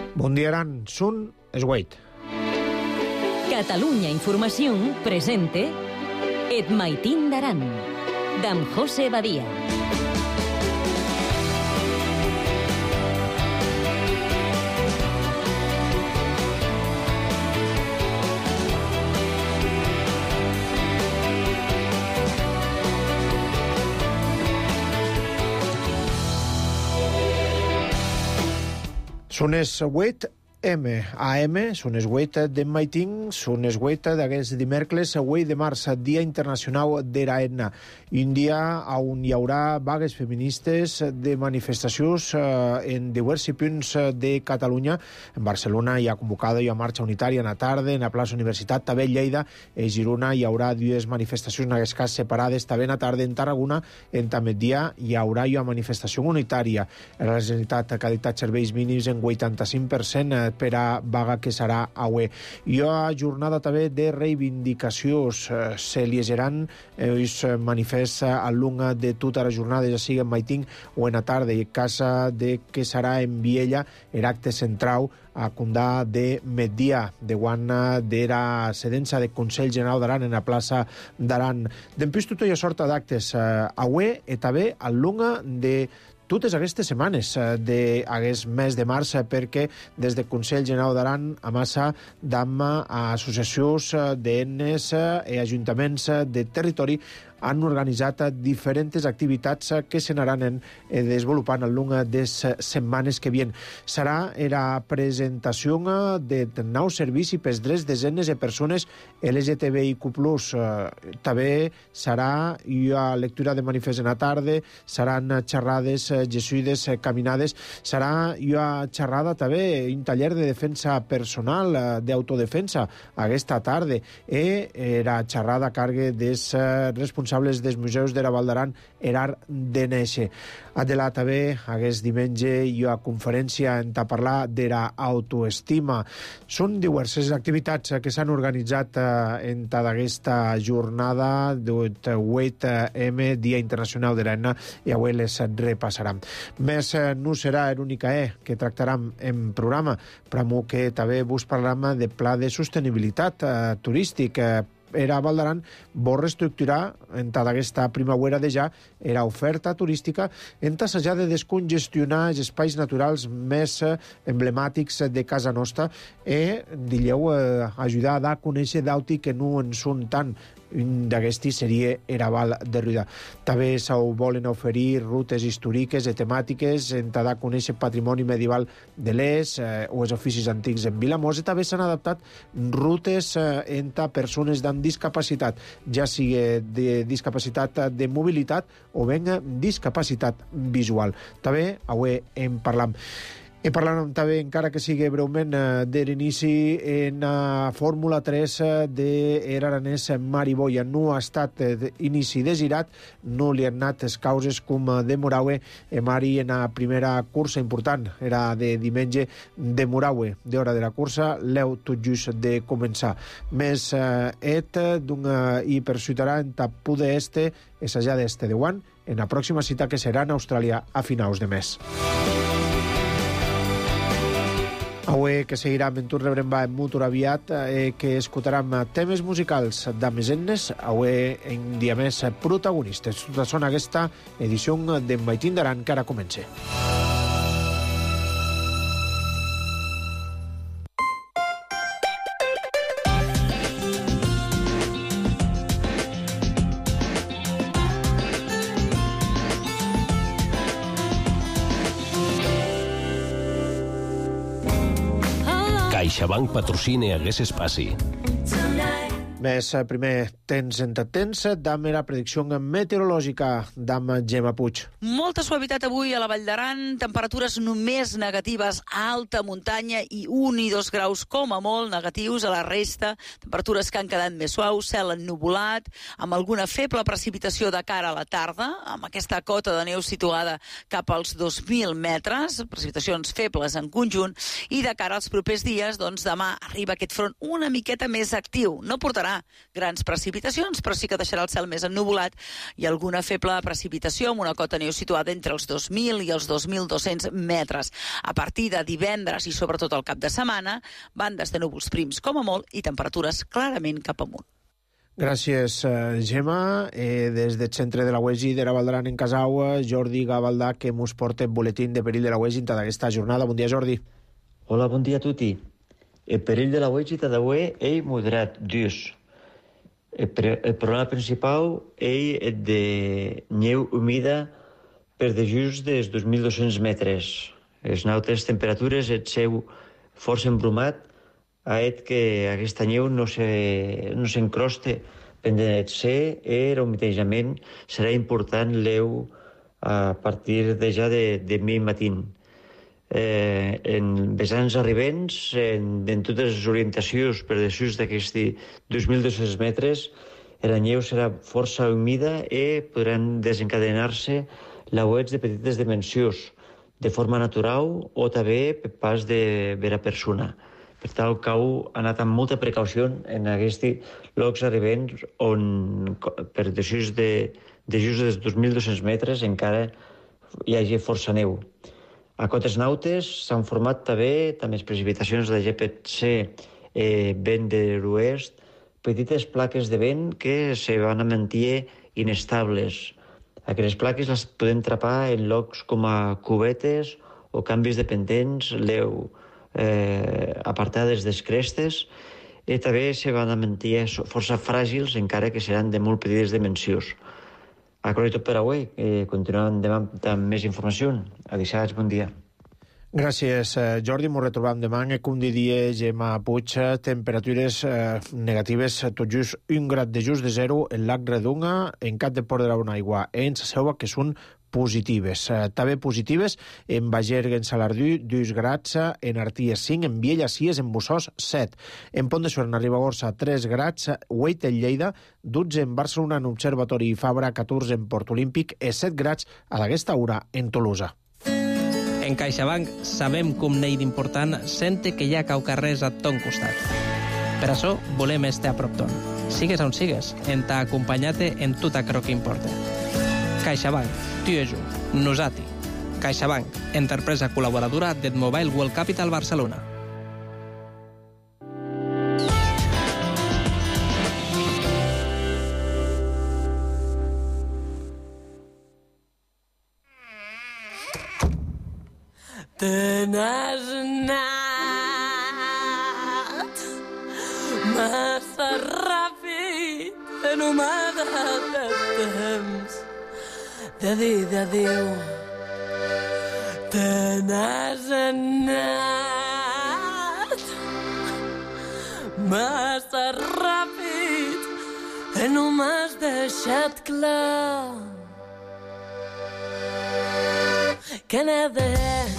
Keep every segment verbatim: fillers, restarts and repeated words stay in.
Bon dia, Aran. Sun Esgueit. Catalunya Informació presente Et Maitín d'Aran, d'en José Badia. Son Esgueit M, A M, son Esgueit de Maitín, son Esgueit d'aquest dimecres vuit de març, Dia Internacional de la Etna. Un dia on hi haurà vagues feministes de manifestacions en diversos punts de Catalunya. En Barcelona hi ha convocada una marxa unitària en la tarda, en la plaça Universitat, també a Lleida, a Girona hi haurà dues manifestacions, en aquest cas separades, també a la tarda en Tarragona, en migdia hi haurà una manifestació unitària. La Generalitat ha dictat serveis mínims en vuitanta-cinc per cent per a vaga que serà avui. Hi ha jornada també de reivindicacions. Se liegeran els manifests al long de tota la jornada, ja sigui en Maitín o en la tarda, i en casa de que serà en Viella el acte central a Condà de migdia, de quan de la sedença del Consell General d'Aran en la plaça d'Aran. Dempús tota hi ha sorta d'actes avui i també al long de totes aquestes setmanes d'aquest mes de març, perquè des del Consell General d'Aran amassa d'AMA a associacions d'enes i ajuntaments de territori han organitzat diferents activitats que s'anaran desenvolupant al long de les setmanes que vien. Serà la presentació de nous servicis pels drets de desenes de persones L G T B I Q plus. També serà una lectura de manifest en la tarda, seran xerrades, jesuïdes, caminades, serà una xerrada també, un taller de defensa personal, d'autodefensa, aquesta tarda, i la xerrada a càrrec dels responsables dels museus de la Val d'Aran, Erar de Néixer. Adela també, aquest diumenge, hi ha conferència en ta parlar de l'autoestima. Són diverses activitats que s'han organitzat en ta d'aquesta jornada de vuit M, Dia Internacional de l'Etna, i avui les repassarem. Més no serà l'única E que tractarem en programa, però que també vos parlarem de pla de sostenibilitat turístic. Era Val d'Aran vol reestructurar en aquesta primavera de ja era oferta turística en tassejar de descongestionar els espais naturals més emblemàtics de casa nostra i, digueu, ajudar a conèixer d'auti que no en són tant. Un d'aquestes seria era Val de Ruida. També s'ho volen oferir rutes històriques i temàtiques en ta de conèixer patrimoni medieval de l'Es eh, o els oficis antics en Vilamós, i també s'han adaptat rutes eh, en ta persones amb discapacitat, ja sigui de discapacitat de mobilitat o ben discapacitat visual. També avui en parlam. I parlant també, encara que sigui breument, de l'inici en la Fórmula tres d'Eraranès Mariboia. No ha estat inici desirat, no li han anat les causes com de Moraue i Mari en la primera cursa important. Era de diumenge de Moraue, d'hora de la cursa, l'heu tot just de començar. Més et d'un hiperciutadà en Tapu d'Este, assajar d'Este de Guan, en la pròxima cita que serà en Austràlia a finals de mes. Avui que seguirà en tu rebrem va en Mutur aviat, eh, que escoltarem temes musicals de més ennes, avui en dia més protagonistes. Tota són aquesta edició de Maitín d'Aran que ara comença. CaixaBank patrocina aquest espai. Més primer temps en temps, dam la predicció meteorològica d'am Gemma Puig. Molta suavitat avui a la Vall d'Aran, temperatures només negatives a alta muntanya i un i dos graus com a molt negatius a la resta, temperatures que han quedat més suaus, cel ennuvolat, amb alguna feble precipitació de cara a la tarda, amb aquesta cota de neu situada cap als dos mil metres, precipitacions febles en conjunt, i de cara als propers dies, doncs demà arriba aquest front una miqueta més actiu. No portarà haurà grans precipitacions, però sí que deixarà el cel més ennuvolat i alguna feble precipitació amb una cota neu situada entre els dos mil i els dos mil dos-cents metres. A partir de divendres i sobretot el cap de setmana, bandes de núvols prims com a molt i temperatures clarament cap amunt. Gràcies, Gemma. Eh, des del centre de la U E G de la Valdaran en Casau, Jordi Gavaldà, que mos porta el boletín de perill de la U E G d'aquesta jornada. Bon dia, Jordi. Hola, bon dia a tutti. El perill de la U E G d'avui és moderat, dus. El, el problema principal és el de neu humida per de just dels dos mil dos-cents metres. Les altes temperatures, el seu força embrumat, ha fet que aquesta neu no s'encroste pendent el C, i el humitejament serà important l'eu a partir de ja de, de mi matin. Eh, en vessants arribents, en, en totes les orientacions per desús d'aquests dos mil dos-cents metres, la neu serà força humida i podran desencadenar-se lauets de petites dimensions, de forma natural o també per pas de vera persona. Per tal, cal anar amb molta precaució en aquests llocs arribents on, per desús de, de just dels dos mil dos-cents metres, encara hi hagi força neu. A cotes nautes s'han format també, també les precipitacions de G P C, eh, vent de l'oest, petites plaques de vent que se van a mantenir inestables. Aquestes plaques les podem trapar en llocs com a cubetes o canvis de pendents, l'eu eh, apartades des crestes, i també se van a mantenir força fràgils, encara que seran de molt petites dimensions. Això és tot per avui. Eh, continuem demà amb més informació. Adéu, bon dia. Gràcies, Jordi. Ens retrobam demà. Com diria Gemma Puig, temperatures eh, negatives, tot just un grad de just de zero en Lac Redunga, en Cap de Port de la Bonaigua, en Sa Selva, que són positives. Eh, també positives en Bagergue, en Salardú, dos grads, en Arties cinc, en Viella sis, en Bussós set, en Pont de Suert, en Ribagorça tres grads, vuit en Lleida, dotze en Barcelona, en Observatori i Fabra, catorze en Port Olímpic i set grads a aquesta hora en Tolosa. En CaixaBank sabem com n'hi d'important sente que hi ha caucarrers a ton costat. Per això volem estar a prop ton. Sigues on sigues, en t'ha acompanyat en tot aquello que importa. CaixaBank, tu i jo, nosati. CaixaBank, empresa col·laboradora del Mobile World Capital Barcelona. Te n'has anat massa ràpid, no m'ha dat temps de dir adéu. Te n'has anat massa ràpid, no m'has deixat clar que n'he de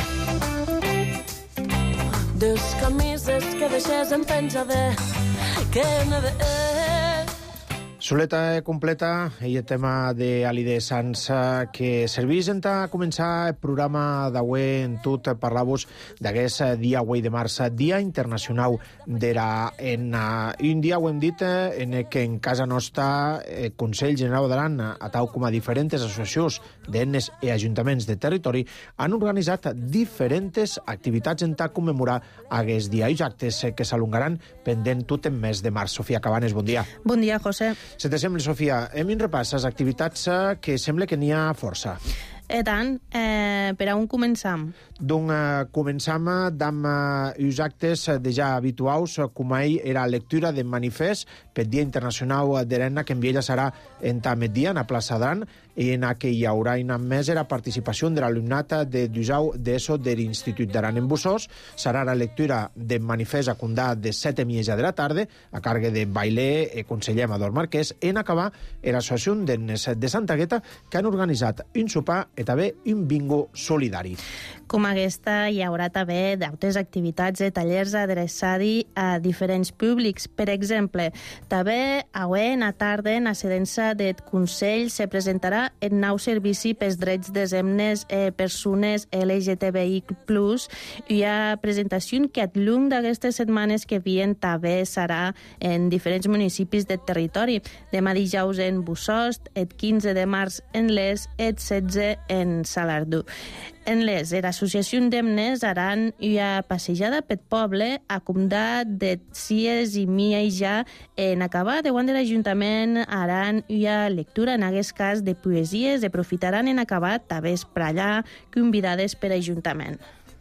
dos camises que deixes en penjada, que n'he de... Soleta completa i el tema d'Alide Sans, que serveix en a començar el programa d'avui en tot parlar-vos d'aquest dia avui de març, Dia Internacional de la Henna. Un dia, ho hem dit, en què en casa nostra el Consell General d'Aran, a tal com a diferents associacions d'ennes i ajuntaments de territori, han organitzat diferents activitats en a commemorar aquest dia. I actes que s'alongaran pendent tot el mes de març. Sofia Cabanes, bon dia. Bon dia, José. Se te sembla, Sofia, hem un repàs les activitats que sembla que n'hi ha força. I tant, eh, per a on començam? Doncs eh, començam amb eh, uns actes de ja habituals, com ahir era lectura de manifest per Dia Internacional de l'Henna, que en Viella serà en tamet dia, a plaça d'Aran, i en què hi haurà una més era participació de l'alumnat de Dusau d'ESO de l'Institut d'Aran en Bussós. Serà la lectura de manifest a condar de set i mitja de la tarda, a càrrega de Bailé i conseller Amador Marquès, en acabar era l'associació d'ennes de Santa Gueta, que han organitzat un sopar i també un bingo solidari. Com aquesta, hi haurà també d'altres activitats i tallers adreçats a diferents públics. Per exemple, també avui a tarda, en la sedença del Consell, se presentarà serà el nou servici pels drets des emnes eh, persones L G T B I plus. Hi ha presentació que al llum d'aquestes setmanes que vien també serà en diferents municipis del territori. Demà dijous en Bussost, el quinze de març en Les, el setze en Salardú. En Les, l'associació d'emnes aran una passejada pel poble a comptar de cies i mia i ja en acabar de quan de l'Ajuntament aran una lectura en aquest cas de poesies i aprofitaran en acabar també esprallar convidades per Ajuntament.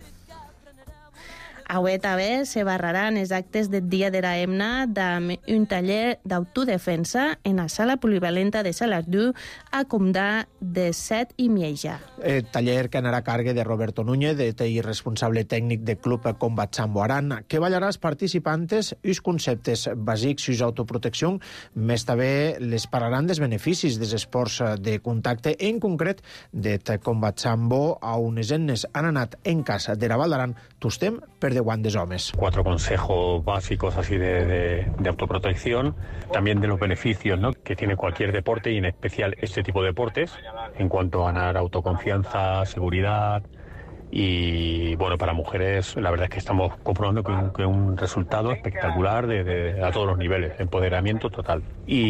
Avui també se barraran els actes del Dia de la Hemna amb un taller d'autodefensa en la sala polivalenta de Salardú a comptar de set i mitja. El taller que anarà a càrrec de Roberto Núñez, i responsable tècnic del Club Combat Sambo Aran, que ballarà als participantes els conceptes bàsics i autoprotecció, més també les parlaran dels beneficis dels esports de contacte, en concret del Combat Sambo, a unes ennes han anat en casa de la Val d'Aran, tostem per de guant des homes. Cuatro consejos básicos así de, de, de autoprotección, también de los beneficios, ¿no?, que tiene cualquier deporte y en especial este tipo de deportes en cuanto a ganar autoconfianza, seguridad y bueno, para mujeres la verdad es que estamos comprobando que un, que un resultado espectacular de, de, a todos los niveles, empoderamiento total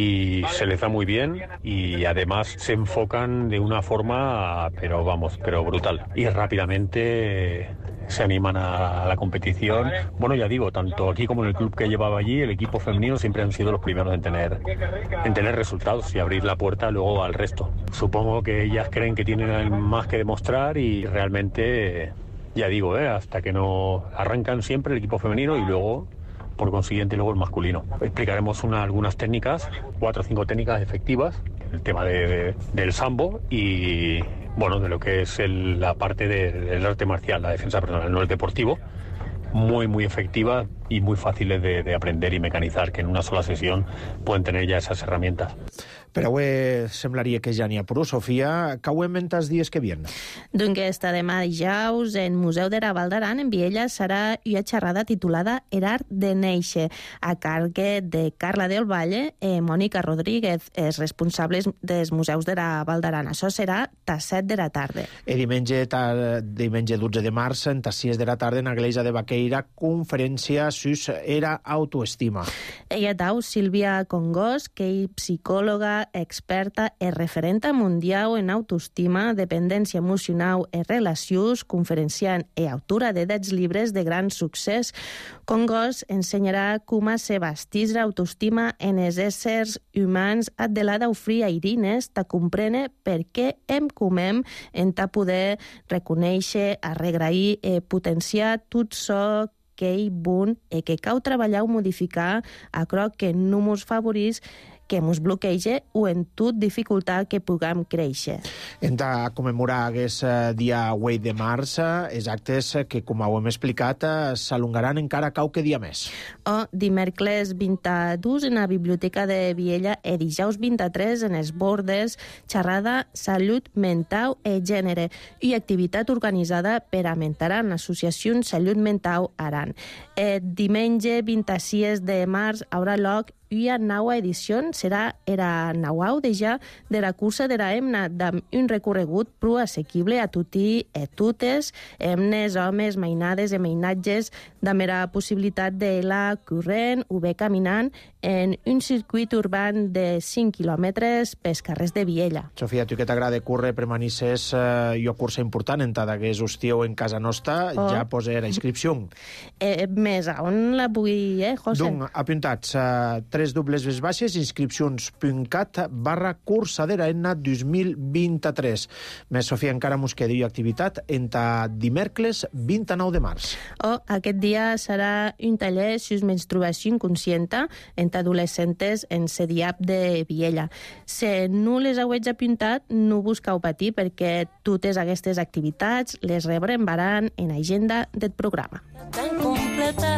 y se les da muy bien y además se enfocan de una forma pero vamos, pero brutal y rápidamente se animan a la competición. Bueno, ya digo, tanto aquí como en el club que llevaba allí, el equipo femenino siempre han sido los primeros en tener, en tener resultados y abrir la puerta luego al resto. Supongo que ellas creen que tienen más que demostrar y realmente, ya digo, ¿eh? hasta que no arrancan siempre el equipo femenino y luego, por consiguiente, luego el masculino. Explicaremos una, algunas técnicas, cuatro o cinco técnicas efectivas, el tema de, de, del sambo y bueno, de lo que es el, la parte de, del arte marcial, la defensa personal, no el deportivo, muy, muy efectiva y muy fáciles de, de aprender y mecanizar, que en una sola sesión pueden tener ya esas herramientas. Per avui semblaria que ja n'hi ha prou. Sofia, què ho inventa els dies que vien? Doncs està demà dijous en Museu de la Val d'Aran, en Viella, serà una xerrada titulada El art de néixer, a càrrec de Carla del Valle i Mònica Rodríguez, els responsables dels museus de la Val d'Aran. Això serà a set de la tarda. El diumenge, ta, diumenge dotze de març, a sis de la tarda, en la Iglesia de Baqueira, conferència sus era autoestima. Ella tau Sílvia Congós, que és psicòloga, experta e referenta mundial en autoestima, dependència emocional e relacions, conferenciant e autora de dets llibres de gran succés. Congós ensenyarà com se bastís l'autoestima en els éssers humans de la d'ofrir a Irines, ta comprene per què em comem en ta poder reconèixer, arregrair e potenciar tot so que hi bon e que cau treballar o modificar a croc que no mos favorís, que ens bloqueja o en tot dificultat que puguem créixer. Hem de commemorar aquest dia vuit de març, els actes que, com ho hem explicat, s'alongaran encara qualque dia més. O dimecres vint-i-dos en la Biblioteca de Viella i dijous vint-i-tres en els Bordes, xerrada Salut Mental i Gènere i activitat organitzada per Amentaran, l'Associació Salut Mental Aran. El diumenge vint-i-sis de març haurà lloc una nova edició, serà era nauau de ja de la cursa de la Hemna, amb un recorregut prou assequible a tutti e totes, hemnes, homes, mainades i mainatges, amb la possibilitat de la corrent o bé caminant en un circuit urbà de cinc quilòmetres pels carrers de Viella. Sofia, tu que t'agrada córrer per Manises, eh, jo cursa important en tant que hostieu en casa nostra, oh. ja posa la inscripció. Eh, més, on la vull, eh, José? Donc, apuntats, eh, tres dobles ves baixes, inscripcions.cat barra cursa de la Hemna dos mil vint-i-tres. Més, Sofia, encara mos queda activitat entre dimecres vint-i-nou de març. Oh, aquest dia serà un taller sobre menstruació inconsciente entre adolescentes en C D I A P de Viella. Si no les heu apuntat, no busqueu patir perquè totes aquestes activitats les rebrem baran en l'agenda del programa. Tan completa,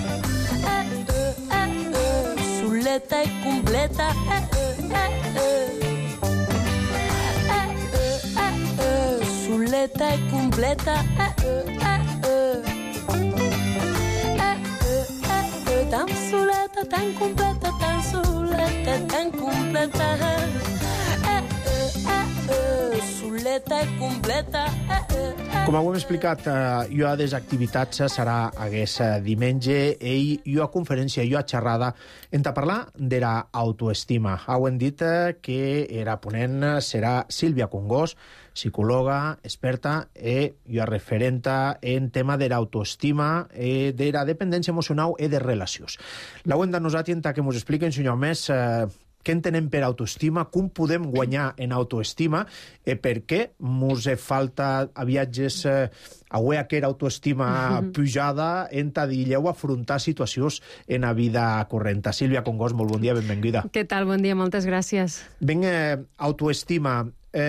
eh, eh, eh, soleta i completa, eh, eh, eh, eh, eh, soleta i completa, eh, eh, eh, tan soleta, tan completa, tan soleta, tan completa, eh, eh, eh, eh, soleta i completa. Eh, eh, eh. Com ho hem explicat, eh, jo a des activitats serà hagués diumenge i jo a conferència, jo a xerrada, hem de parlar d'era autoestima. Ho hem dit eh, que era ponent serà Sílvia Congós, psicòloga, experta e jo referenta en tema d'era autoestima, e d'era dependència emocional e de relacions. La hem de nosaltres que ens expliquen, senyor més, eh, què entenem per autoestima, com podem guanyar en autoestima, e per què mos falta a viatges eh, avui aquera autoestima pujada en ta dilleu afrontar situacions en la vida correnta. Sílvia Congós, molt bon dia, benvinguda. Què tal? Bon dia, moltes gràcies. Ben, eh, autoestima.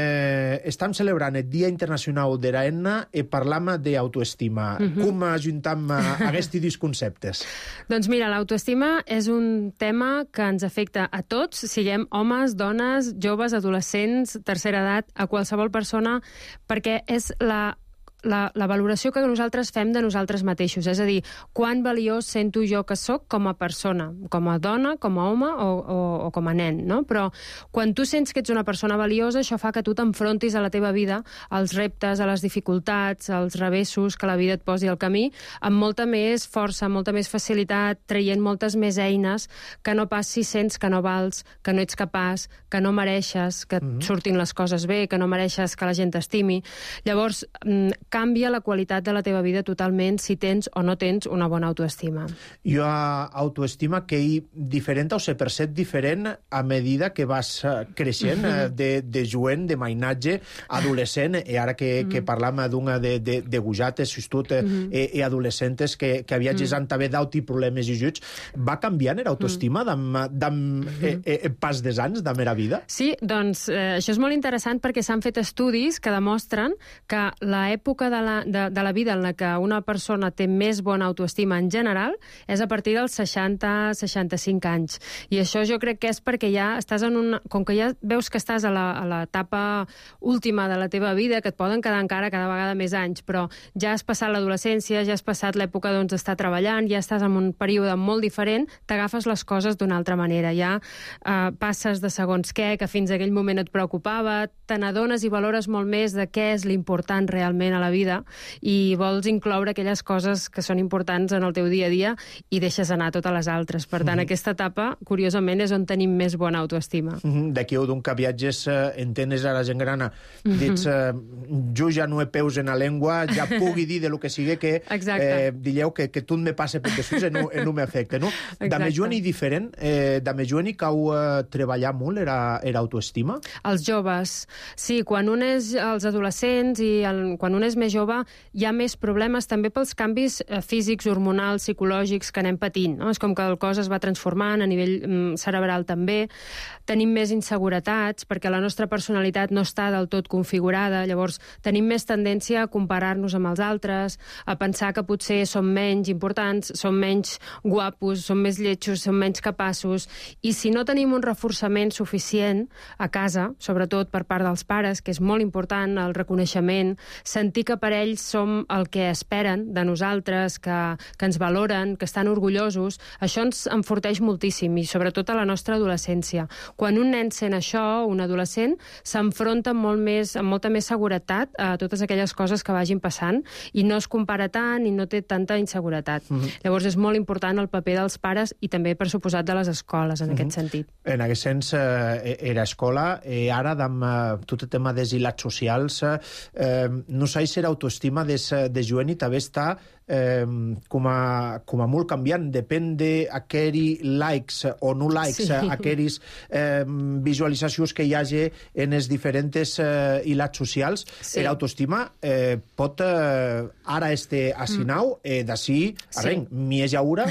Eh, estem celebrant el Dia Internacional de la Enna i parlam d'autoestima. Uh -huh. Com ajuntam aquests dos conceptes? Doncs mira, l'autoestima és un tema que ens afecta a tots, siguem homes, dones, joves, adolescents, tercera edat, a qualsevol persona, perquè és la La, la valoració que nosaltres fem de nosaltres mateixos, és a dir, quan valiós sento jo que sóc com a persona, com a dona, com a home o, o, o com a nen, no? Però quan tu sents que ets una persona valiosa, això fa que tu t'enfrontis a la teva vida als reptes, a les dificultats, als revessos que la vida et posi al camí, amb molta més força, molta més facilitat, traient moltes més eines, que no pas si sents que no vals, que no ets capaç, que no mereixes que et mm-hmm. surtin les coses bé, que no mereixes que la gent t'estimi. Llavors, canvia la qualitat de la teva vida totalment si tens o no tens una bona autoestima. Jo autoestima que hi diferent o se percep diferent a medida que vas creixent, mm-hmm. de, de joven, de mainatge, adolescent, i ara que, mm-hmm. que parlam d'una de, de, de gujates, sustut, mm-hmm. i, i adolescentes que, que havia gesant també d'auti problemes i ajuts, va canviant l'autoestima mm-hmm. d'am mm-hmm. eh, eh, pas des anys, de mera vida? Sí, doncs eh, això és molt interessant perquè s'han fet estudis que demostren que l'època De la, de, de la vida en la que una persona té més bona autoestima en general és a partir dels seixanta a seixanta-cinc anys. I això jo crec que és perquè ja estàs en una... Com que ja veus que estàs a l'etapa última de la teva vida, que et poden quedar encara cada vegada més anys, però ja has passat l'adolescència, ja has passat l'època doncs, d'estar treballant, ja estàs en un període molt diferent, t'agafes les coses d'una altra manera. Ja eh, passes de segons què, que fins a aquell moment et preocupava, te n'adones i valores molt més de què és l'important realment a la vida i vols incloure aquelles coses que són importants en el teu dia a dia i deixes anar totes les altres. Per tant, mm-hmm. aquesta etapa, curiosament, és on tenim més bona autoestima. Mm-hmm. D'aquí o d'un que viatges, eh, entenes a la gent grana, mm-hmm. dits, eh, jo ja no he peus en la llengua, ja pugui dir de lo que sigui que eh, dilleu que, que tot me passe per desús i no, no m'afecta, no? De més jovent i diferent, eh, de més jovent i cau eh, treballar molt era, era autoestima? Els joves, sí, quan un és els adolescents i el, quan un és més jove hi ha més problemes també pels canvis eh, físics, hormonals, psicològics que anem patint. No? És com que el cos es va transformant a nivell mm, cerebral també. Tenim més inseguretats perquè la nostra personalitat no està del tot configurada. Llavors tenim més tendència a comparar-nos amb els altres, a pensar que potser som menys importants, som menys guapos, som més lletjos, som menys capaços. I si no tenim un reforçament suficient a casa, sobretot per part dels pares, que és molt important, el reconeixement, sentir que per ells som el que esperen de nosaltres, que, que ens valoren, que estan orgullosos, això ens enforteix moltíssim, i sobretot a la nostra adolescència. Quan un nen sent això, un adolescent, s'enfronta molt més, amb molta més seguretat a totes aquelles coses que vagin passant, i no es compara tant i no té tanta inseguretat. Mm-hmm. Llavors és molt important el paper dels pares i també, per suposat, de les escoles, en mm-hmm. aquest sentit. En aquest sens, eh, era escola, eh, ara, amb eh, tot el tema dels hilats socials, eh, no sé si l'autoestima des, de jovent i també està eh, com, a, com a molt canviant. Depèn d'aquells likes o no likes, sí. aquelles eh, visualitzacions que hi hagi en els diferents eh, hilats socials. Sí. L'autoestima eh, pot eh, ara este assinau, mm. eh, d'ací, arrenc, sí. mi és jaura,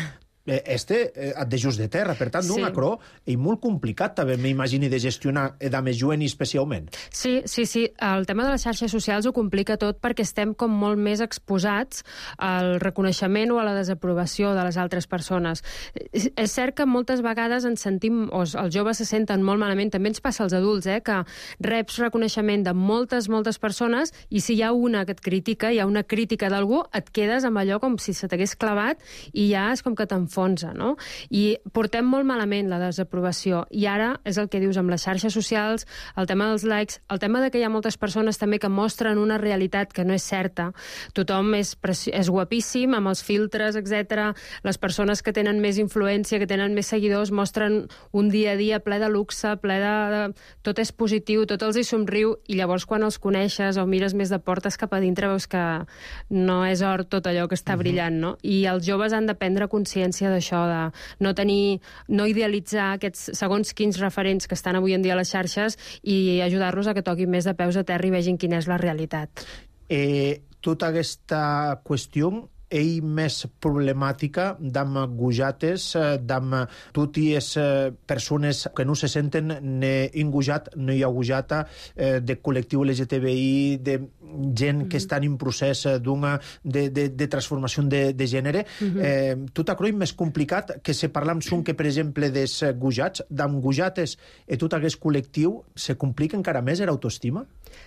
este eh, de just de terra, per tant, sí. d'un acró i molt complicat també, m'imagini, de gestionar de més jovent especialment. Sí, sí, sí. El tema de les xarxes socials ho complica tot perquè estem com molt més exposats al reconeixement o a la desaprovació de les altres persones. És cert que moltes vegades ens sentim, o els joves se senten molt malament, també ens passa als adults, eh, que reps reconeixement de moltes, moltes persones i si hi ha una que et critica, hi ha una crítica d'algú, et quedes amb allò com si se t'hagués clavat i ja és com que t'enfoses s'enfonsa, no? I portem molt malament la desaprovació. I ara és el que dius amb les xarxes socials, el tema dels likes, el tema de que hi ha moltes persones també que mostren una realitat que no és certa. Tothom és, és guapíssim, amb els filtres, etcètera. Les persones que tenen més influència, que tenen més seguidors, mostren un dia a dia ple de luxe, ple de... de... tot és positiu, tot els hi somriu, i llavors quan els coneixes o mires més de portes cap a dintre veus que no és or tot allò que està uh-huh. brillant, no? I els joves han de prendre consciència d'això, de no tenir, no idealitzar aquests segons quins referents que estan avui en dia a les xarxes i ajudar-los a que toquin més de peus a terra i vegin quina és la realitat. Eh, tota aquesta qüestió ell més problemàtica d'amb gujates, d'amb totes persones que no se senten ne ingujat, no hi ha gujata, de col·lectiu L G T B I, de gent que estan en procés d'una de, de, de transformació de, de gènere. Uh-huh. eh, tot això és més complicat que se parlam són que, per exemple, des gujats, d'amb gujates i tot aquest col·lectiu se complica encara més l'autoestima?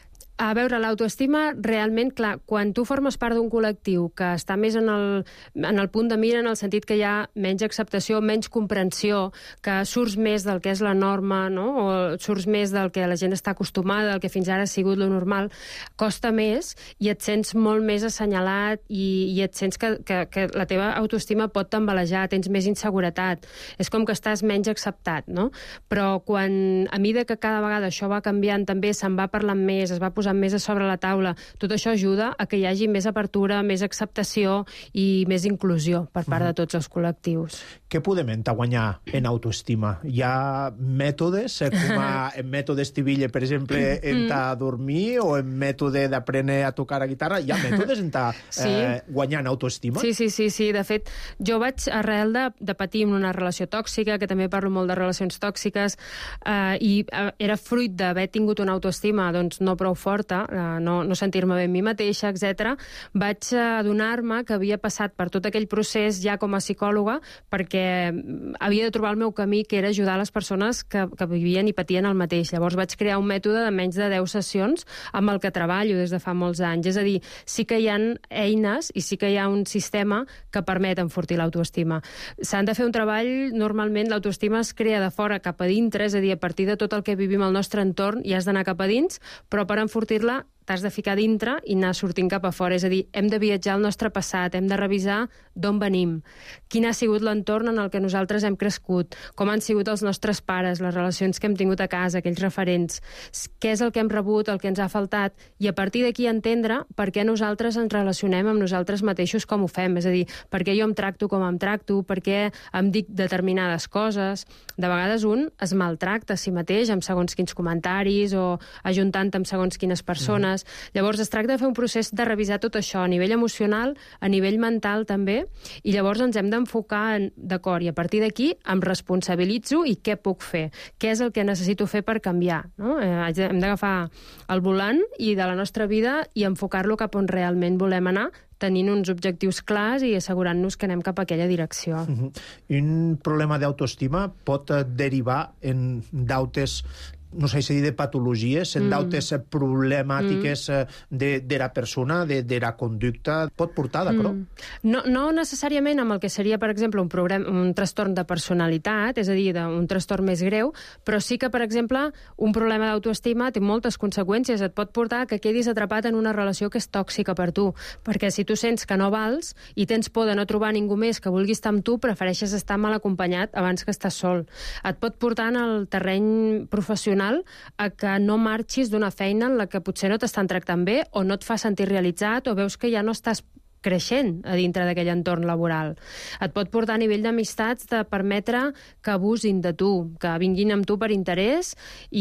A veure, l'autoestima, realment, clar, quan tu formes part d'un col·lectiu que està més en el, en el punt de mira, en el sentit que hi ha menys acceptació, menys comprensió, que surts més del que és la norma, no? O surts més del que la gent està acostumada, del que fins ara ha sigut lo normal, costa més i et sents molt més assenyalat i, i et sents que, que, que la teva autoestima pot tambalejar, tens més inseguretat. És com que estàs menys acceptat, no? Però quan, a mesura que cada vegada això va canviant, també se'n va parlant més, es va posar més a sobre la taula. Tot això ajuda a que hi hagi més apertura, més acceptació i més inclusió per part de tots els col·lectius. Què podem guanyar en autoestima? Hi ha mètodes, com a, en mètode Estivilla, per exemple, en ta dormir o en mètode d'aprendre a tocar la guitarra? Hi ha mètodes en ta sí. eh, guanyar en autoestima? Sí, sí, sí, sí. De fet, jo vaig arrel de, de patir en una relació tòxica, que també parlo molt de relacions tòxiques, eh, i eh, era fruit d'haver tingut una autoestima doncs, no prou forta, no, no sentir-me bé amb mi mateixa, etcètera. Vaig adonar-me que havia passat per tot aquell procés ja com a psicòloga perquè havia de trobar el meu camí, que era ajudar les persones que, que vivien i patien el mateix. Llavors vaig crear un mètode de menys de deu sessions amb el que treballo des de fa molts anys. És a dir, sí que hi ha eines i sí que hi ha un sistema que permet enfortir l'autoestima. S'han de fer un treball, normalment l'autoestima es crea de fora cap a dintre, és a dir, a partir de tot el que vivim al nostre entorn i has d'anar cap a dins, però per enfortir-la t'has de ficar dintre i anar sortint cap a fora. És a dir, hem de viatjar al nostre passat, hem de revisar d'on venim, quin ha sigut l'entorn en el que nosaltres hem crescut, com han sigut els nostres pares, les relacions que hem tingut a casa, aquells referents, què és el que hem rebut, el que ens ha faltat, i a partir d'aquí entendre per què nosaltres ens relacionem amb nosaltres mateixos com ho fem. És a dir, per què jo em tracto com em tracto, per què em dic determinades coses. De vegades un es maltracta a si mateix amb segons quins comentaris o ajuntant amb segons quines persones. Mm. Llavors es tracta de fer un procés de revisar tot això a nivell emocional, a nivell mental també, i llavors ens hem d'enfocar d'acord, i a partir d'aquí em responsabilitzo i què puc fer, què és el que necessito fer per canviar, no? Eh, hem d'agafar el volant i de la nostra vida i enfocar-lo cap on realment volem anar, tenint uns objectius clars i assegurant-nos que anem cap a aquella direcció. Uh-huh. Un problema d'autoestima pot derivar en dautes, no sé si dir de patologies, en mm. dautes problemàtiques mm. de, de la persona, de, de la conducta, pot portar, d'acord? Mm. No, no necessàriament amb el que seria, per exemple, un, problem, un trastorn de personalitat, és a dir, un trastorn més greu, però sí que, per exemple, un problema d'autoestima té moltes conseqüències. Et pot portar que quedis atrapat en una relació que és tòxica per tu, perquè si tu sents que no vals i tens por de no trobar ningú més que vulgui estar amb tu, prefereixes estar mal acompanyat abans que estar sol. Et pot portar en el terreny professional a que no marxis d'una feina en la que potser no t'estan tractant bé o no et fa sentir realitzat o veus que ja no estàs creixent a dintre d'aquell entorn laboral. Et pot portar a nivell d'amistats de permetre que abusin de tu, que vinguin amb tu per interès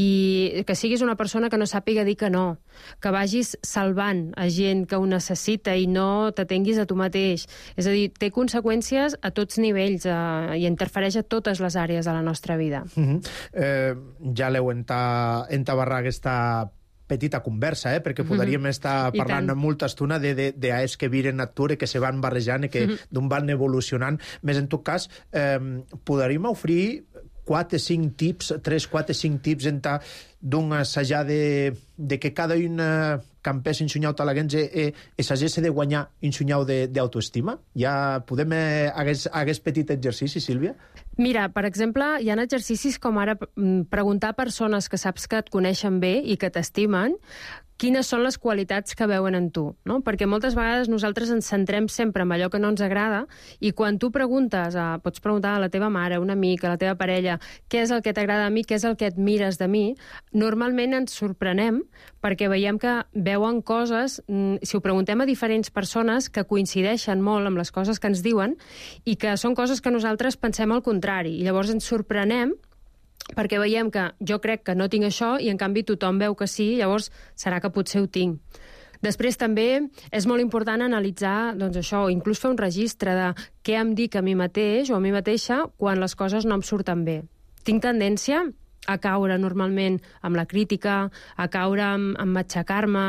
i que siguis una persona que no sàpiga dir que no, que vagis salvant a gent que ho necessita i no t'atenguis a tu mateix. És a dir, té conseqüències a tots nivells eh, i interfereix a totes les àrees de la nostra vida. Uh-huh. eh, ja l'heu entabarrat aquesta petita conversa, eh? Perquè podríem estar parlant molta estona de, de, de AES que viren natura, que se van barrejant i que mm-hmm. d'on van evolucionant. Més en tot cas, eh, podríem oferir quatre cinc tips, tres, quatre, cinc tips en ta d'un assajar de, de que cada un campés insunyau talaguens e, e, e s'hagués de guanyar insunyau d'autoestima? Ja podem eh, hagués, hagués petit exercici, Sílvia? Mira, per exemple, hi ha exercicis com ara preguntar a persones que saps que et coneixen bé i que t'estimen quines són les qualitats que veuen en tu, no? Perquè moltes vegades nosaltres ens centrem sempre en allò que no ens agrada i quan tu preguntes, a, pots preguntar a la teva mare, a un amic, a la teva parella, què és el que t'agrada a mi, què és el que admires de mi, normalment ens sorprenem perquè veiem que veuen coses, si ho preguntem a diferents persones, que coincideixen molt amb les coses que ens diuen i que són coses que nosaltres pensem al contrari. I llavors ens sorprenem perquè veiem que jo crec que no tinc això i en canvi tothom veu que sí, llavors serà que potser ho tinc. Després també és molt important analitzar, doncs això, inclús fer un registre de què em dic a mi mateix o a mi mateixa quan les coses no em surten bé. Tinc tendència a caure normalment amb la crítica, a caure amb, amb matxacar-me,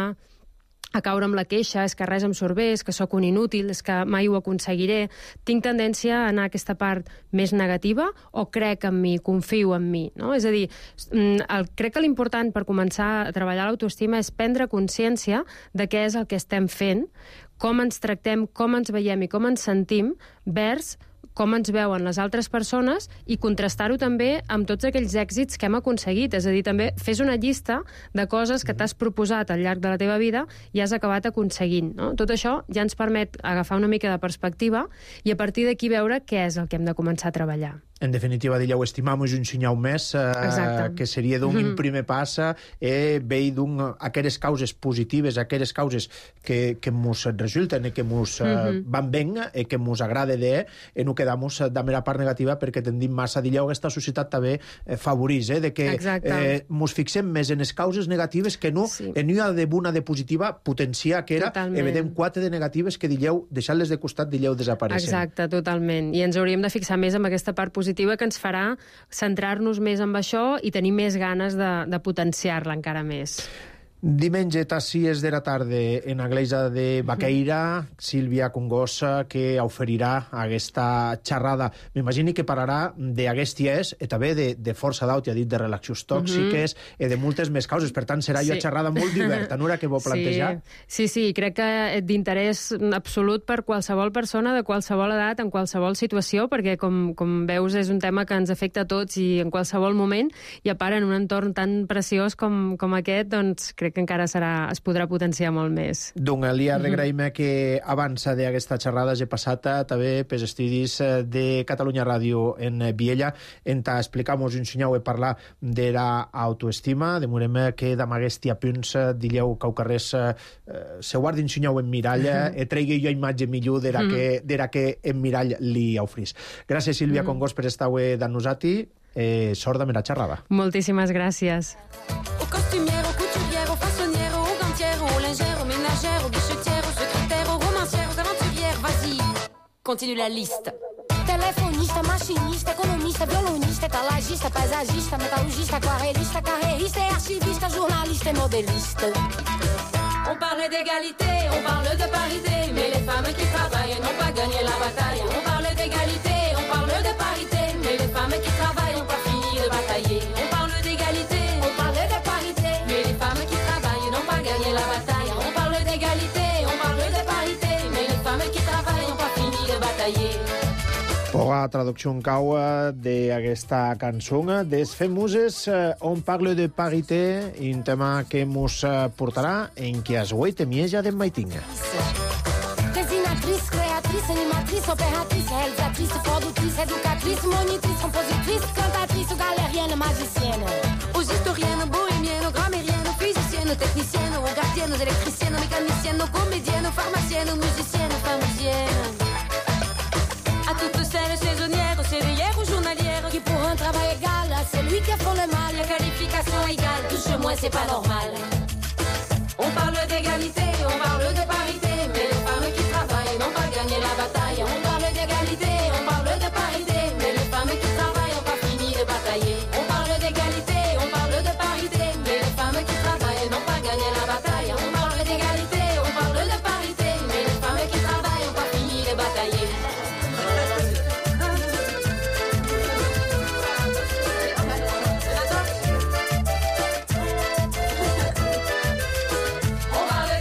a caure amb la queixa, és que res em surt bé, és que sóc un inútil, és que mai ho aconseguiré. Tinc tendència a anar a aquesta part més negativa o crec en mi, confio en mi, no? És a dir, el, crec que l'important per començar a treballar l'autoestima és prendre consciència de què és el que estem fent, com ens tractem, com ens veiem i com ens sentim, vers com ens veuen les altres persones i contrastar-ho també amb tots aquells èxits que hem aconseguit. És a dir, també fes una llista de coses que t'has proposat al llarg de la teva vida i has acabat aconseguint, no? Tot això ja ens permet agafar una mica de perspectiva i a partir d'aquí veure què és el que hem de començar a treballar. En definitiva, dilleu, estimamos un senyal més, eh, que seria d'un mm-hmm. primer pas, eh, veig d'un aquelles causes positives, aquelles causes que, que mos resulten i que mos mm-hmm. eh, van ben i que mos agrada de, i no quedamos de la part negativa perquè tendim massa. Dilleu, aquesta societat també eh, favorís, eh, de que eh, mos fixem més en les causes negatives que no sí. en una de una de positiva potenciar que era, totalment. E vedem quatre de negatives que dilleu, deixant-les de costat, dilleu desapareixen. Exacte, totalment. I ens hauríem de fixar més en aquesta part positiva que ens farà centrar-nos més en això i tenir més ganes de, de potenciar-la encara més. Diumenge, a sis de la tarda, en la iglesia de Baqueira, Sílvia Congossa, que oferirà aquesta xerrada. M'imagini que parlarà d'aquest dies i també de, de força d'aut, ja dit, de relacions tòxiques mm-hmm. i de moltes més causes. Per tant, serà sí. una xerrada molt diverta, Nura, que vau plantejar. Sí, sí, sí, crec que d'interès absolut per qualsevol persona de qualsevol edat, en qualsevol situació, perquè, com, com veus, és un tema que ens afecta a tots i en qualsevol moment, i a part, en un entorn tan preciós com, com aquest, doncs crec que encara serà, es podrà potenciar molt més. Doncs li agraïm mm-hmm. que abans d'aquesta xerrada he passat també pels estudis de Catalunya Ràdio en Viella, en ta explicar-nos un senyal i parlar de l'autoestima. Demorem que damb aquests punts dilleu caucarrers eh, se guardi un senyal en mirall mm-hmm. i tregui jo imatge millor d'era mm-hmm. que, que en mirall li ofrís. Gràcies, Sílvia mm-hmm. Congost, per estar avui amb nosaltres. Eh, sort de la xerrada. Moltíssimes gràcies. Au costumière, au couturière, au façonnière, au gantière, au lingère, au ménagère, au guichetière, au secrétaire, au romancière, aux aventurières, vas-y, continue la liste. Telefonista, machinista, economista, violonista, etalagista, paisagista, metalurgista, aquarelista, carreirista, archivista, journaliste et modeliste. On parle d'égalité, on parle de parité, mais les femmes qui travaillent n'ont pas gagné la bataille. On parle d'égalité, on parle de parité, mais les femmes qui travaillent n'ont pas fini de batailler. On parle d'égalité, on parle de parité, mais les femmes qui travaillent n'ont pas gagné la bataille. On parle d'égalité, on parle de parité, mais les femmes qui travaillent n'ont pas fini de batailler. Poca traducció en cau d'aquesta cançó. Desfemuses, on parle de parité, un tema que mos portarà en qui es guai temieja d'en Maitinga. Dessinatrice, créatrice, animatrice, opératrice, réalisatrice, productrice, éducatrice, monitrice, compositrice, cantatrice, galérienne, magicienne. Aux historiennes, bohémiennes, grammairiennes, physiciennes, techniciennes, aux gardiennes, électriciennes, mécaniciennes, comédiennes, pharmaciennes, musiciennes, pharmaciennes. À toutes celles saisonnières, sévillères ou journalières, qui pour un travail égal à celui qui font le mal, la qualification égale, touche moins c'est pas normal. On parle d'égalité, on parle de parité, mais les femmes qui travaillent n'ont pas gagné la bataille. On parle d'égalité, on parle de parité, mais les femmes qui travaillent n'ont pas fini de batailler. On parle d'égalité, on parle de parité, mais les femmes qui travaillent n'ont pas gagné la bataille. On parle d'égalité, on parle de parité, mais les femmes qui travaillent n'ont pas fini de batailler. On parle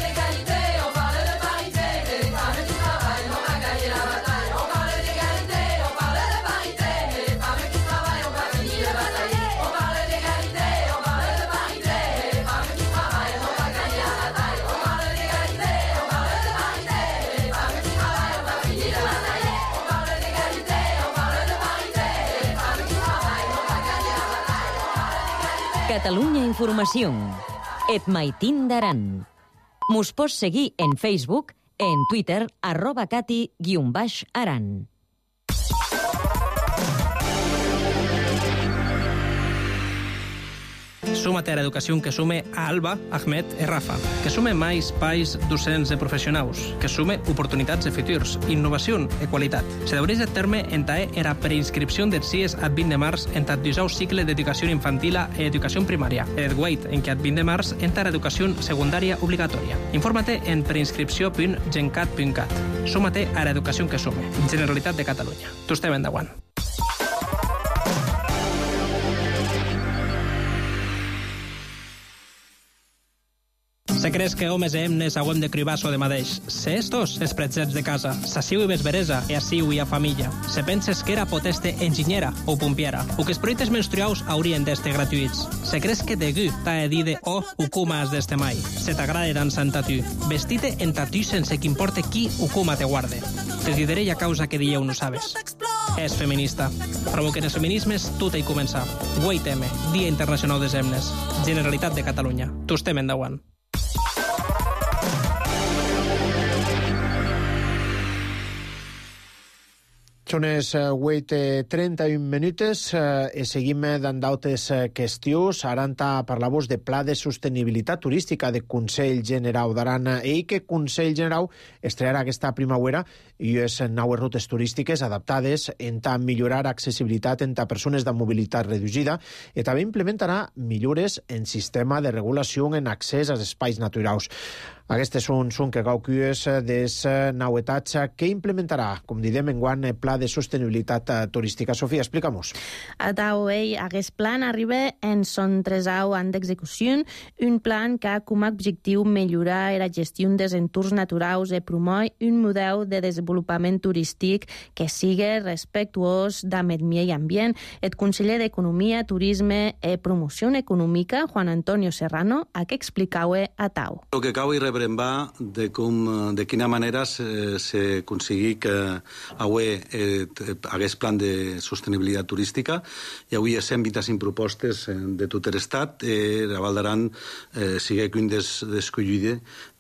Catalunya Informació. Et maitin d'aran. Mos pots seguir en Facebook, en Twitter, arroba cati guion baix aran. Súmate a l'educació que sume a Alba, Ahmed i Rafa, que sume mais pais docents e professionals, que sume oportunitats de futurs, innovació e qualitat. Se deureix de terme entae era preinscripció dels C I E S ad vint de març enta el cicle d'educació infantil e educació primària, e el guait en què ad vint de març enta l'educació secundària obligatòria. Infórmate en preinscripció punt gencat punt cat. Súmate a l'educació que sume. Generalitat de Catalunya. Tu estem endavant. Se creus que homes e hemnes hauem de cribar-so de madeix. Se estos, els pretzets de casa, s'assiu i vesveresa, e assiu i a família. Se penses que era poteste enginyera o pompiera, o que els projectes menstruaus haurien d'este gratuïts. Se creus que de gu t'ha de dir de o o cuma has d'este mai. Se t'agrada dansar en tatu. Vestite en tatu sense que importe qui o cuma te guarde. Te diré a causa que dieu no sabes. És feminista. Provoquen els feminismes, tu t'hi començar. vuit eme, Dia Internacional des Hemnes. Generalitat de Catalunya. Tu estem endavant. Són les vuit i trenta i un minutes i seguim dant d'altres qüestions. Ara enta parlar-vos de Pla de Sostenibilitat Turística de Consell Generau d'Aran i que Consell Generau estrearà aquesta primavera i és noves rutes turístiques adaptades enta millorar accessibilitat enta persones de mobilitat reduïda i també implementarà millores en sistema de regulació en accés als espais naturals. Aquestes són, són que caucues des novetats que implementarà, com didem, enguant Pla de Sostenibilitat Turística. Sofia, explica-mos. Atau, ei, aquest plan arriba en son tresau an d'execució, un plan que ha com a objectiu millorar la gestió dels entorns naturals i promoure un model de desenvolupament turístic que sigui respectuós d'amb i ambient. El conseller d'Economia, Turisme i Promoció Econòmica, Juan Antonio Serrano, ha que explicau a Tau. El que cau i rebrem va de, com, de quina manera se, se consigui que avui eh, hagués plan de sostenibilitat turística i avui hi ha cent vint-i-cinc propostes de tot l'estat i la Val d'Aran eh, sigui un des, d'escollida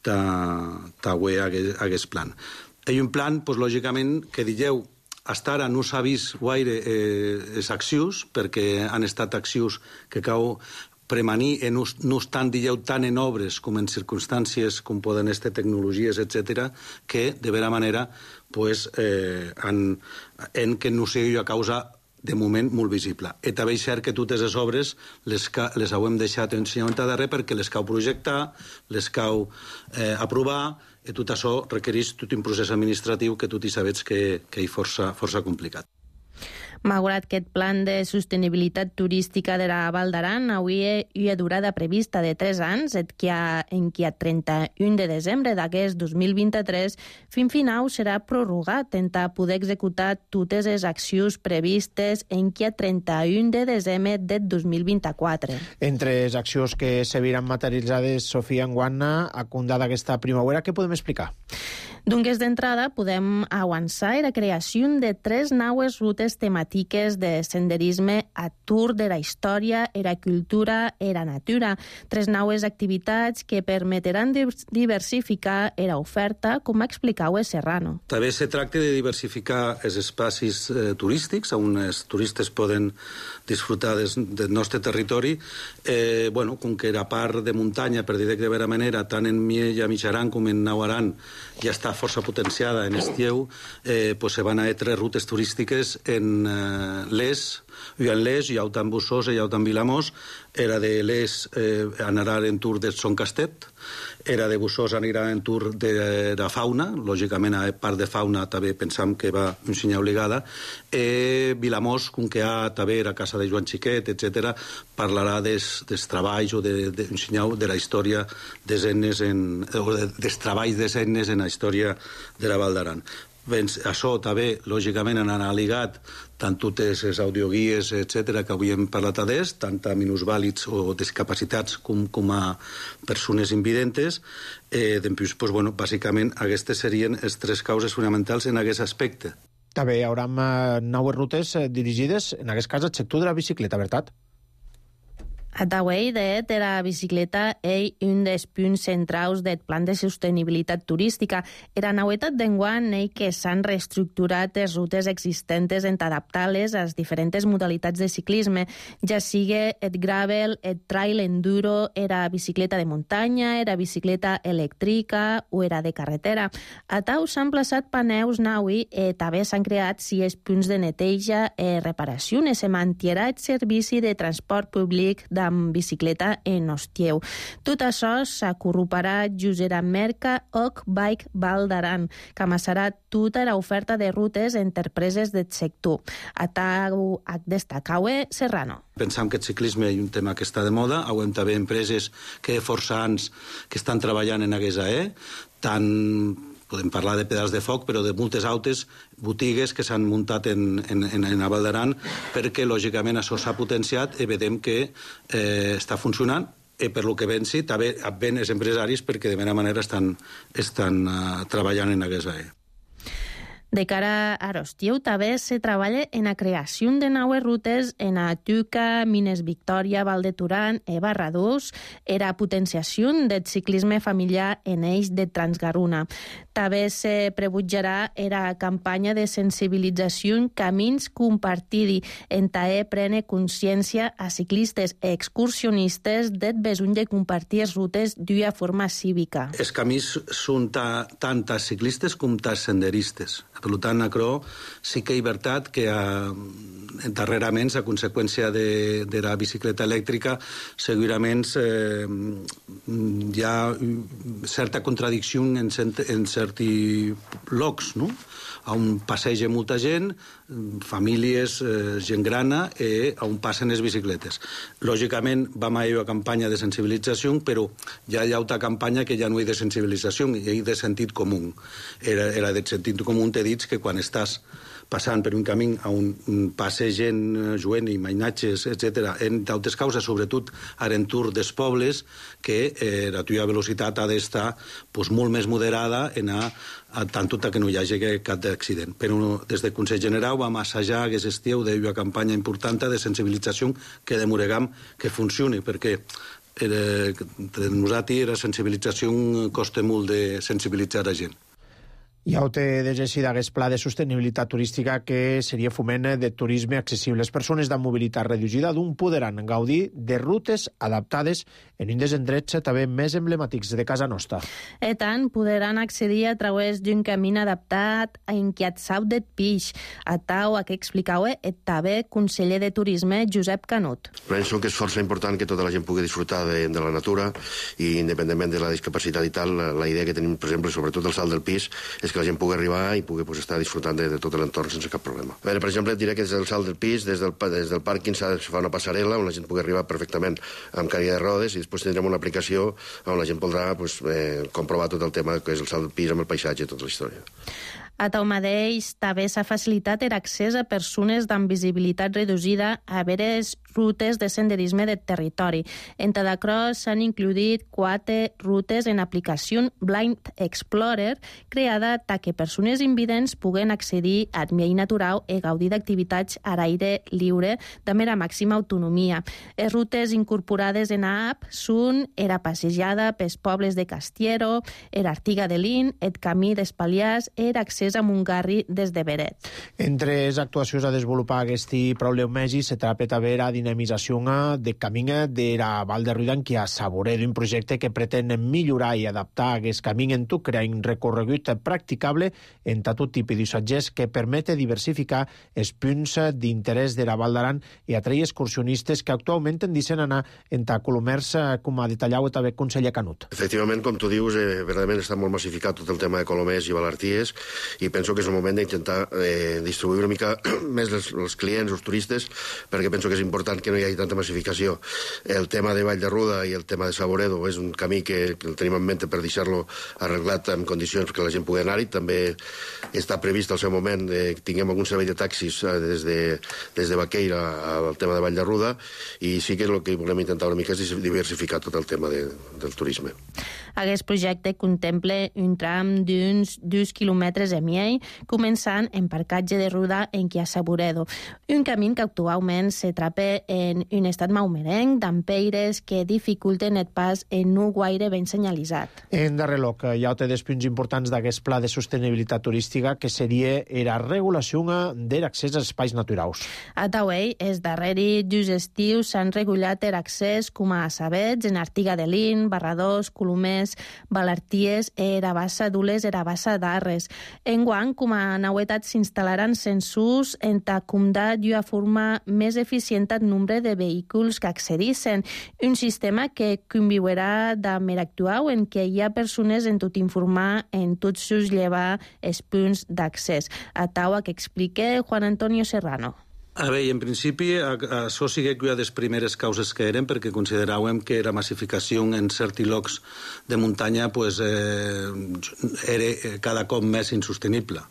d'avui hagués plan. Hi ha un plan, doncs, lògicament, que dieu hasta ara no s'ha vist gaire eh, les accions, perquè han estat accions que cau premanir i no, no estan, dieu, tant en obres com en circumstàncies com poden estar tecnologies, etcètera, que, de vera manera, pues, eh, en, en que no sigui a causa de moment molt visible. I també és cert que totes les obres les, les hauem deixat en ensenyament a darrere perquè les cau projectar, les cau eh, aprovar, i tot això requereix tot un procés administratiu que tot hi sabets que, que és força, força complicat. Malgrat aquest plan de sostenibilitat turística de la Val d'Aran avui hi ha durada prevista de tres anys, en què a trenta-un de desembre d'aquest dos mil vint-i-tres fins final serà prorrogat en poder executar totes les accions previstes en què a trenta-un de desembre del dos mil vint-i-quatre. Entre les accions que se viran materialitzades, Sofia, enguant a comptar d'aquesta primavera, què podem explicar? Doncs d'entrada podem avançar la creació de tres noves rutes temàtiques de senderisme a tour de la història, la cultura i la natura. Tres noves activitats que permetran diversificar l'oferta, com explicau a Serrano. També se tracta de diversificar els espais eh, turístics on els turistes poden disfrutar des, del nostre territori. Eh, bueno, com que la part de muntanya, per dir de vera manera, tant en Miella, Mitjaran com en Nauaran, ja està força potenciada en estiu, eh, pues se van a tres rutes turístiques en eh, l'Es, hi ha l'Es, hi ha en Bussós, hi ha en Vilamós. Era de l'Es eh, anarà en tour de Son Castet, era de Bussós anirà en tour de la fauna, lògicament a part de fauna també pensam que va un sinya obligada, eh, Vilamós, com que hi ha també la casa de Joan Xiquet, etcètera, parlarà des, des treballs o de, de, un sinyau de la història des etnes en, o de, des treballs des etnes en la història de la Val d'Aran. Això també, lògicament, anarà ligat tant totes les audioguies, etcètera, que avui hem parlat a des, tant a minusvàlids o discapacitats com, com a persones invidentes. Eh, doncs, pues, bueno, bàsicament, aquestes serien les tres causes fonamentals en aquest aspecte. També hi haurà noves rutes dirigides, en aquest cas, al sector de la bicicleta, veritat? A Tauei, de la bicicleta és un dels punts centrals del plan de sostenibilitat turística. Era nauetat d'enguany ei que s'han reestructurat les rutes existents en adaptar-les a les diferents modalitats de ciclisme, ja sigui el gravel, el trail enduro, era bicicleta de muntanya, era bicicleta elèctrica o era de carretera. A Tau s'han plaçat paneus naui i també s'han creat sis punts de neteja i reparació i se mantindrà el servici de transport públic amb bicicleta en Ostieu. Tot això s'acorroparà just a Merca Oc Bike Val d'Aran, que amassarà tota l'oferta de rutes entre empreses del sector. A Tau destacaue Serrano. Pensam que el ciclisme és un tema que està de moda, hauem també empreses que força anys que estan treballant en aquesta E, tant podem parlar de pedals de foc, però de moltes altres botigues que s'han muntat en, en, en Val d'Aran, perquè, lògicament, això s'ha potenciat i vedem que eh, està funcionant, i per lo que pensi, també ben els empresaris, perquè de mena manera estan, estan uh, treballant en aquesta E. De cara a l'estiu, també se treballa en la creació de noves rutes en a Tuca, Mines Victòria, Val de Turan i Barradús, era potenciació del ciclisme familiar en eix de Transgaruna. També se prebutjarà era campanya de sensibilització en camins compartidi, en tae prene consciència a ciclistes i excursionistes del besùn de compartir les rutes d'una forma cívica. Els camins són ta, tant a ciclistes com a senderistes. Per tant, acro, sí que és veritat que eh, darrerament, a conseqüència de, de la bicicleta elèctrica, segurament eh, hi ha certa contradicció en, cert, en certs llocs, no? On passeja molta gent, famílies, eh, gent grana, i on passen les bicicletes. Lògicament, vam a una campanya de sensibilització, però ja hi ha altra campanya que ja no hi ha de sensibilització, hi ha de sentit comú. Era, era de sentit comú, t'he dit que quan estàs passant per un camí on passa gent joent i mainatges, etcètera, en d'altres causes, sobretot a l'entorn dels pobles, que eh, la teva velocitat ha d'estar pues, molt més moderada en a, a tant tot que no hi hagi cap d'accident. Però des del Consell General vam assajar aquest estiu d'una campanya important de sensibilització que demorem que funcioni, perquè eh, nosaltres la sensibilització costa molt de sensibilitzar la gent. I heu de llegir d'aquest pla de sostenibilitat turística que seria foment de turisme accessible. Les persones de mobilitat reduïda d'un podran gaudir de rutes adaptades en un dels indrets també més emblemàtics de casa nostra. I tant, podran accedir a través d'un camí adaptat a Inquiatsau de Pix. A Tau, a què explicau, et també conseller de Turisme Josep Canut. Penso que és força important que tota la gent pugui disfrutar de, de la natura i independentment de la discapacitat i tal, la, la idea que tenim, per exemple, sobretot el salt del pis, és que la gent pugui arribar i pugui pues, estar disfrutant de, de tot l'entorn sense cap problema. A veure, per exemple, et diré que des del salt del pis, des del, des del pàrquing s'ha fa una passarel·la on la gent pugui arribar perfectament amb cadira de rodes i després tindrem una aplicació on la gent podrà pues, eh, comprovar tot el tema que és el salt del pis amb el paisatge i tota la història. A Tau mateix també s'ha facilitat l'accés a persones amb visibilitat reduïda a veres rutes de senderisme del territori. En Tadacross s'han includit quatre rutes en aplicació Blind Explorer, creada perquè persones invidents puguen accedir a medi natural i gaudir d'activitats a l'aire lliure de mera màxima autonomia. Les rutes incorporades en la app són era passejada pels pobles de Castiero, era Artiga de Lin, el camí d'Espaliars, era accés a Montgarri des de Beret. Entre les actuacions a desenvolupar aquest problema se tracta també la dinamització de camí de la Val de Ruidan que a Saboredo, un projecte que pretén millorar i adaptar aquest camí en tot, crear un recorregut practicable en tot tipus d'ussatgers que permet diversificar els punts d'interès de la Val d'Aran i atrair excursionistes que actualment tendeixen a anar entre Colomers, com a detallau també conseller Canut. Efectivament, com tu dius, eh, verdaderament està molt massificat tot el tema de Colomers i Valarties i penso que és el moment d'intentar eh, distribuir una mica més els, els clients, els turistes, perquè penso que és important que no hi hagi tanta massificació. El tema de Vall de Ruda i el tema de Saboredo és un camí que, que el tenim en mente per deixar-lo arreglat en condicions que la gent pugui anar-hi. També està previst al seu moment que eh, tinguem algun servei de taxis eh, des, de, des de Baqueira al tema de Vall de Ruda i sí que el que volem intentar una mica és diversificar tot el tema de, del turisme. Aquest projecte contempla un tram d'uns dos quilòmetres i mig, començant en Parcatge de Ruda en Quia Saboredo, un camí que actualment se trapa en un estat maumerenc, d'ampeires que dificulten el pas en un guaire ben senyalitzat. En darrer lloc, hi ha altres punts importants d'aquest pla de sostenibilitat turística, que seria la regulació de l'accés als espais naturals. A Tauell, els darrers just estius s'han regulat l'accés com a Sabets, en Artiga de Lin, Barradors, Colomers, Balarties, Erabassa d'Ules, Erabassa d'Arres. Enguany, com a novetat, s'instal·laran sensors en tacumdat i a forma més eficient el nombre de vehicles que accedissin. Un sistema que conviurà d'amor actual en què hi ha persones en tot informar, en tot sus llevar els punts d'accés. A taua que explica Juan Antonio Serrano. A veure, en principi, això sí que hi ha les primeres causes que eren perquè consideràvem que la massificació en certs llocs de muntanya pues, eh, era cada cop més insostenible.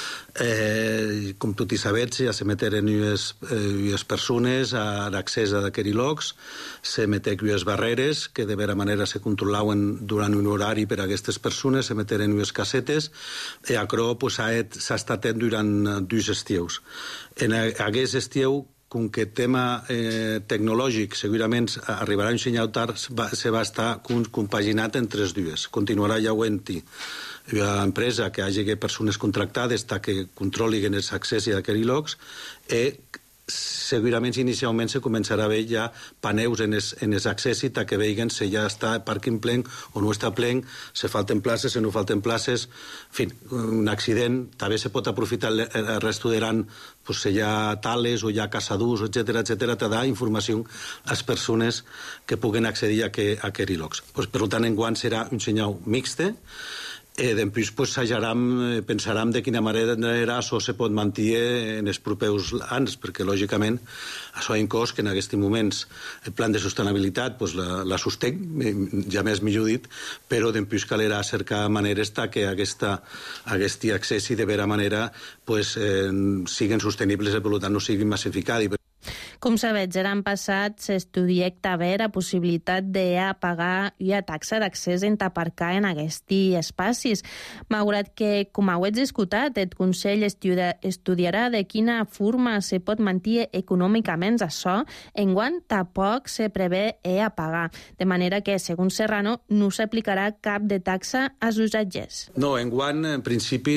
Eh, com tot i sabets, ja se meteren ues, eh, ues persones a l'accés a d'aquests llocs, se meteren ues barreres que de vera manera se controlaven durant un horari per a aquestes persones, se meteren ues casetes, i acro pues, s'ha estat fent durant dos estius. En aquest estiu, com que el tema eh, tecnològic segurament arribarà un senyal tard, va, se va estar compaginat entre les dues. Continuarà llauent-hi una empresa que hagi persones contractades que controlin els accessos d'aquests llocs i segurament inicialment se començarà a veure ja paneus en els, en els accessos que veguen si ja està el pàrquing plen o no està plen, se falten places, se no falten places, en fi, un accident, també se pot aprofitar el, el resto de l'any, pues, si hi ha tales o hi ha caçadors, etcètera, etcètera, te da informació a les persones que puguen accedir a, que, a aquests llocs. Pues, per tant, enguany serà un senyal mixte. Eh, després pues, eh, pensarem de quina manera això se pot mantenir en els propers anys, perquè lògicament això ha inclòs que en aquests moments el plan de sostenibilitat pues, la, la sostén, ja més millor dit, però després calerà cercar maneres que aquesta, aquest accés de vera manera pues, eh, siguin sostenibles i per tant no siguin massificats. Com sabets, l'any passat s'estudia també la possibilitat de pagar una taxa d'accés en aparcar en aquests espais. Malgrat que, com heu escoltat, el Consell estudiarà de quina forma se pot mantenir econòmicament això, enguany tampoc se prevé a pagar. De manera que, segons Serrano, no s'aplicarà cap de taxa als usatges. No, enguany, en principi,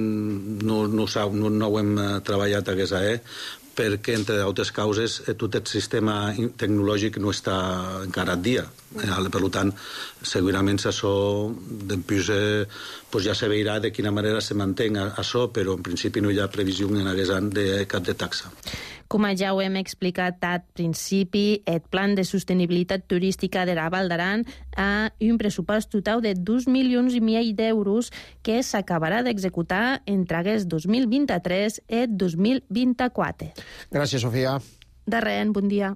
no, no, no, no ho hem treballat a aquesta, eh? perquè, entre altres causes, tot el sistema tecnològic no està encara al dia. Per tant, segurament això després eh, pues ja se veurà de quina manera se manté això, però en principi no hi ha previsió en aquest any de cap de taxa. Com ja ho hem explicat al principi, el Plan de Sostenibilitat Turística de la Val d'Aran ha un pressupost total de dos milions i mig d'euros que s'acabarà d'executar entre el dos mil vint-i-tres i el dos mil vint-i-quatre. Gràcies, Sofia. De res, bon dia.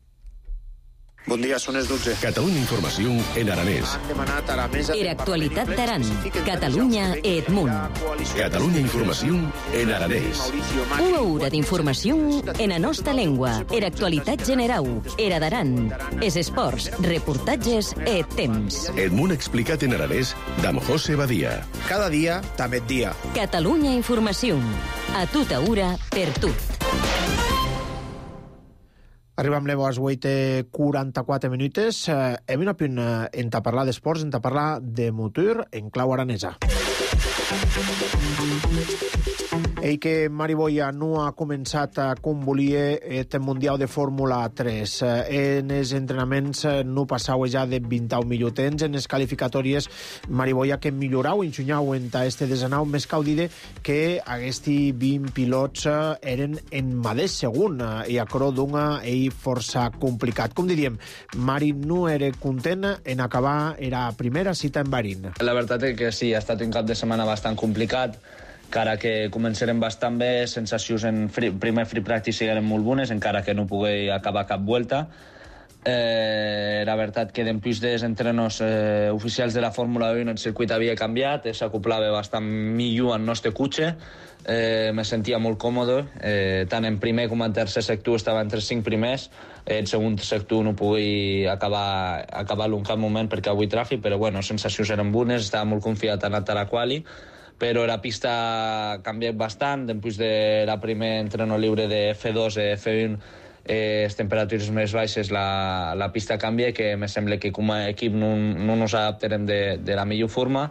Bon dia, són les dotze. Catalunya Informació en aranès. Era actualitat d'Aran. Catalunya e Edmunt. Catalunya Informació en aranès. Una hora d'informació en la nostra llengua. Era actualitat general. Era d'Aran. Es esports, reportatges e temps. Edmunt explicat en aranès d'Am José Badia. Cada dia, també et dia. Catalunya Informació. A tota hora, per tot. Arribem a les vuit i quaranta-quatre minuts. Eh, hem anat eh, en parlar d'esports, en parlar de motor en clau aranesa. Ell que Mari Boya no ha començat com volia el Mundial de Fórmula tres. En els entrenaments no passau ja de vint-i-un minutets. En les qualificatòries, Mari Boya que millorau i ensenyau en este desenau més caudide que aquests vint pilots eren en mateix segon i a coro d'una ell força complicat. Com diríem, Mari no era content en acabar la primera cita en Bahrein. La veritat és que sí, ha estat un cap de setmana bastant complicat, encara que començarem bastant bé, sensacions en free, primer free practice eren molt bones, encara que no pugui acabar cap vuelta. Eh, la veritat que després dels entrenos eh, oficials de la Fórmula un el circuit havia canviat, s'acoplava bastant millor al nostre cotxe, eh, me sentia molt còmode, eh, tant en primer com en tercer sector estava entre els cinc primers, el segon sector no pugui acabar, acabar-lo en cap moment perquè avui tràfic, però bueno, sensacions eren bones, estava molt confiat en anar a la quali, però la pista ha canviat bastant, després de la primer entreno lliure de F dos i F un eh, les temperatures més baixes la, la pista canvia, que me sembla que com a equip no, no nos adaptarem de, de la millor forma.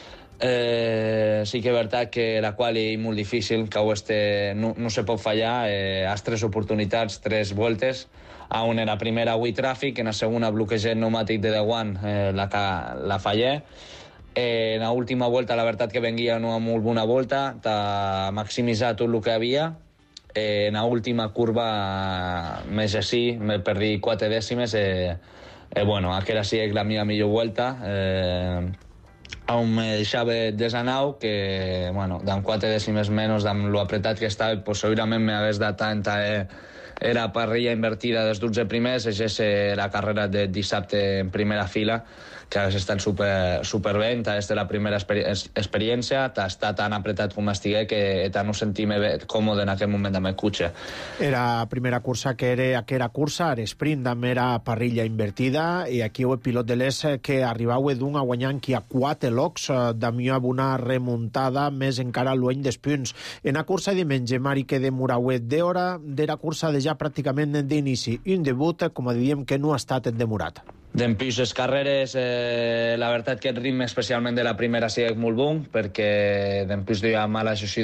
Eh, sí que és veritat que la quali és molt difícil, que este no, no se pot fallar, eh, has tres oportunitats, tres voltes, a una era primera avui tràfic, en la segona bloquejar el pneumàtic de Dewan, eh, la, la fallé. Eh, en l'última volta, la veritat que venguia una molt bona volta, t'ha maximitzat tot el que havia. Eh, en l'última curva, més així, me perdí quatre dècimes. Eh, eh, bueno, aquella sí és la meva millor volta. Eh, on me deixava desanau, que, bueno, amb quatre dècimes menys, amb lo apretat que estava, pues, segurament m'hagués dat tanta... Eh, era parrilla invertida dels dotze primers, és la carrera de dissabte en primera fila, que hagués estat super, super bé, és la primera experi experiència, està tan apretat com estigué que no sentim còmode en aquell moment amb el cotxe. Era primera cursa que era aquella cursa, era sprint, també era parrilla invertida, i aquí el pilot de l'Es que arribava d'un a guanyar qui a quatre locs, d'amió amb una remuntada més encara l'any dels punts. En la cursa de diumenge, Mari, que demorava d'hora, d'era cursa de ja pràcticament d'inici. Un debut, com diem, que no ha estat demorat. Dempús les carreres, eh, la veritat que el ritme especialment de la primera sí és molt bon, perquè dempús de mala gestió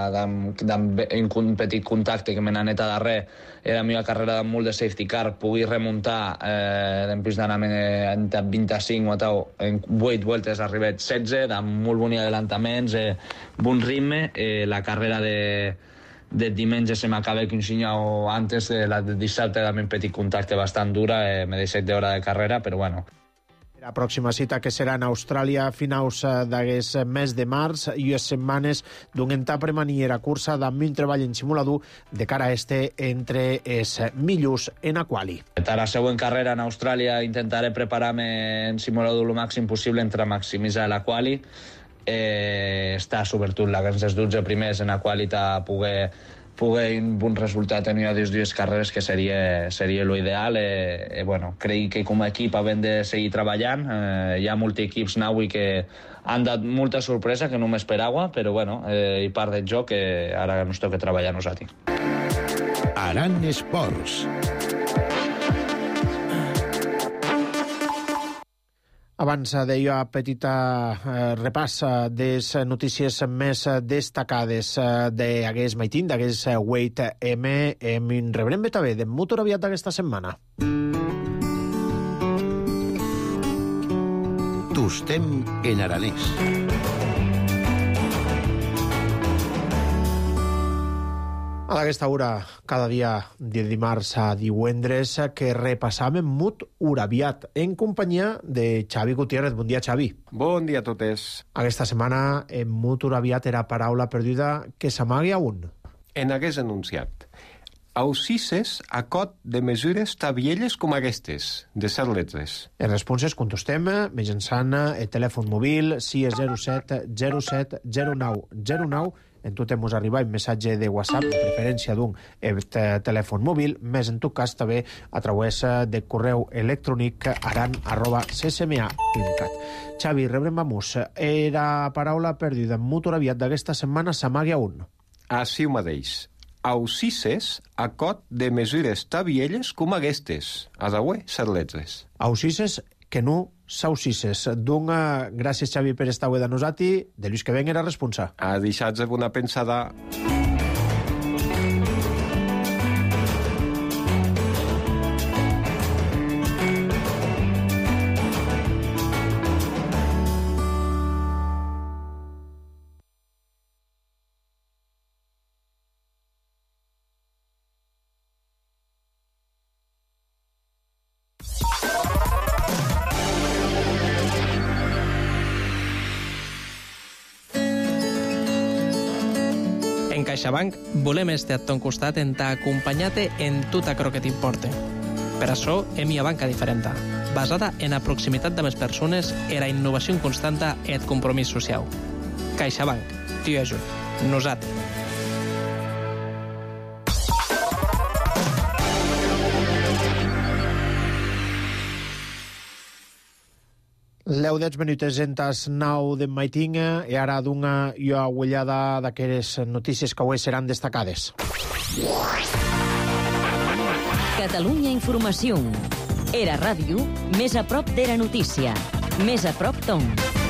d'un petit contacte que me n'ha anat a darrere, era la meva carrera amb molt de safety car, pugui remuntar, eh, dempús d'anar entre vint-i-cinc o tal, en vuit voltes ha arribat setze, amb molt bons adelantaments, eh, bon ritme, eh, la carrera de... de diumenge se m'acaba que un senyor antes de la de dissabte també un petit contacte bastant dura, eh, m'he deixat d'hora de carrera, però bueno. La pròxima cita, que serà en Austràlia a finals d'aquest mes de març, i les setmanes d'un etapa premaniera cursa d'amb un treball en simulador de cara a este entre els millors en la quali. A la següent carrera en Austràlia intentaré preparar-me en simulador el màxim possible entre maximitzar la quali. Eh, està sobretot la dels dotze primers en la qual poder, poder un bon resultat en una de les dues carreres, que seria, seria l'ideal. Eh, eh, bueno, crec que com a equip hem de seguir treballant. Eh, hi ha molts equips avui que han dat molta sorpresa, que no m'esperava, però bueno, eh, hi part del joc, que ara ens toca treballar a nosaltres. Aran Esports. Abans deia petita eh, repàs de les notícies més destacades d'aquest maitín, d'aquest Weight M. Em rebrem també de Motor aviat d'aquesta setmana. Tostem en aranès. A aquesta hora, cada dia de dimarts a divendres, que repassàvem Mut Uraviat en companyia de Xavi Gutiérrez. Bon dia, Xavi. Bon dia a totes. Aquesta setmana en Mut Uraviat era paraula perduda que s'amagui a un. En hagués anunciat. Aussices a cot de mesures tabielles com aquestes, de set letres. En responses contestem mitjançant el telèfon mòbil sis zero set zero set zero nou zero nou. En tot mos arriba un missatge de WhatsApp, de preferència d'un telèfon mòbil, més en tot cas també a través de correu electrònic aran arroba c s m a punt cat. Xavi, rebrem vamos. Era paraula perduda en Motor aviat d'aquesta setmana s'amagui a un. Així ho mateix. Aussices a cot de mesures tabielles com aquestes. A daué, set letres. Aussices que no s'aussices. Doncs gràcies, Xavi, per estar avui de nosaltres. De Lluís que ven era responsable. A deixar-vos una pensada. En CaixaBank volem estar a ton costat en t'acompanyar-te en tot allò que t'importa. Per això hem una banca diferent, basada en la proximitat de les persones, en la innovació constanta i el compromís social. CaixaBank, t'hi ajut. Nosaltres. Leu dez minuts entes nou de maitinga i ara d'una i a ullada d'aquelles notícies que avui seran destacades. Catalunya Informació. Era ràdio, més a prop d'Era Notícia. Més a prop Tom.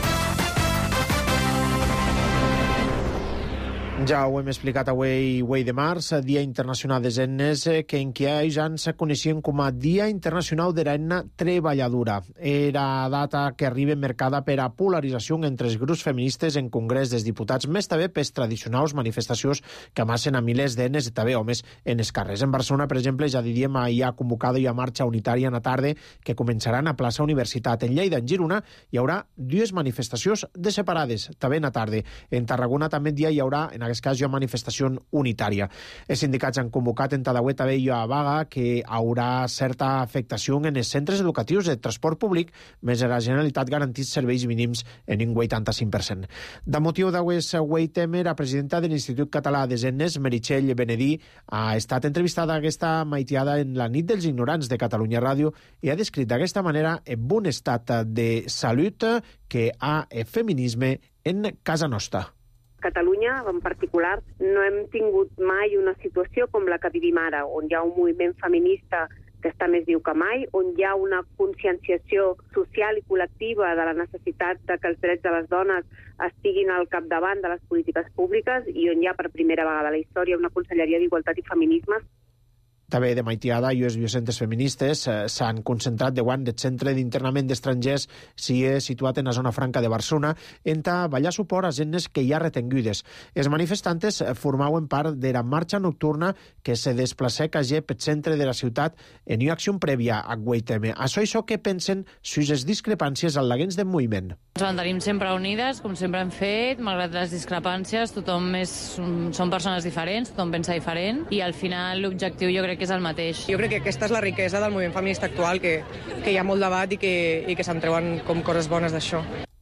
Ja ho hem explicat avui, avui de març, Dia Internacional des Ennes, que en què ja ens coneixien com a Dia Internacional de la Enna Treballadora. Era data que arriba marcada per a polarització entre els grups feministes en Congrés dels Diputats, més també per tradicionals manifestacions que amassen a milers d'ennes i també homes en els carrers. En Barcelona, per exemple, ja diríem, hi ha convocada una marxa unitària a la tarda que començaran a plaça Universitat. En Lleida, en Girona, hi haurà dues manifestacions de separades, també a la tarda. En Tarragona també dia hi haurà, en aquest cas, hi ha manifestació unitària. Els sindicats han convocat en Tadeuet també hi ha vaga que haurà certa afectació en els centres educatius de transport públic, més a la Generalitat garantits serveis mínims en un vuitanta-cinc per cent. De motiu d'aues avui tema, la presidenta de l'Institut Català de Ennes, Meritxell Benedí, ha estat entrevistada aquesta maitiada en la nit dels ignorants de Catalunya Ràdio i ha descrit d'aquesta manera el bon estat de salut que ha el feminisme en casa nostra. Catalunya, en particular, no hem tingut mai una situació com la que vivim ara, on hi ha un moviment feminista que està més viu que mai, on hi ha una conscienciació social i col·lectiva de la necessitat de que els drets de les dones estiguin al capdavant de les polítiques públiques i on hi ha per primera vegada a la història una Conselleria d'Igualtat i Feminismes. També de maitiada i els biocentres feministes eh, s'han concentrat de guant del centre d'internament d'estrangers si és situat en la zona franca de Barcelona en ta ballar suport a ennes que hi ha retengudes. Els manifestantes formaven part de la marxa nocturna que se desplacec a Gep, centre de la ciutat, en una acció prèvia a Guaiteme. Això això que pensen sus les discrepàncies al laguens del moviment. Ens mantenim sempre unides, com sempre hem fet, malgrat les discrepàncies, tothom és, són persones diferents, tothom pensa diferent, i al final l'objectiu jo crec que és el mateix. Jo crec que aquesta és la riquesa del moviment feminista actual, que, que hi ha molt debat i que, i que se'n treuen com coses bones d'això.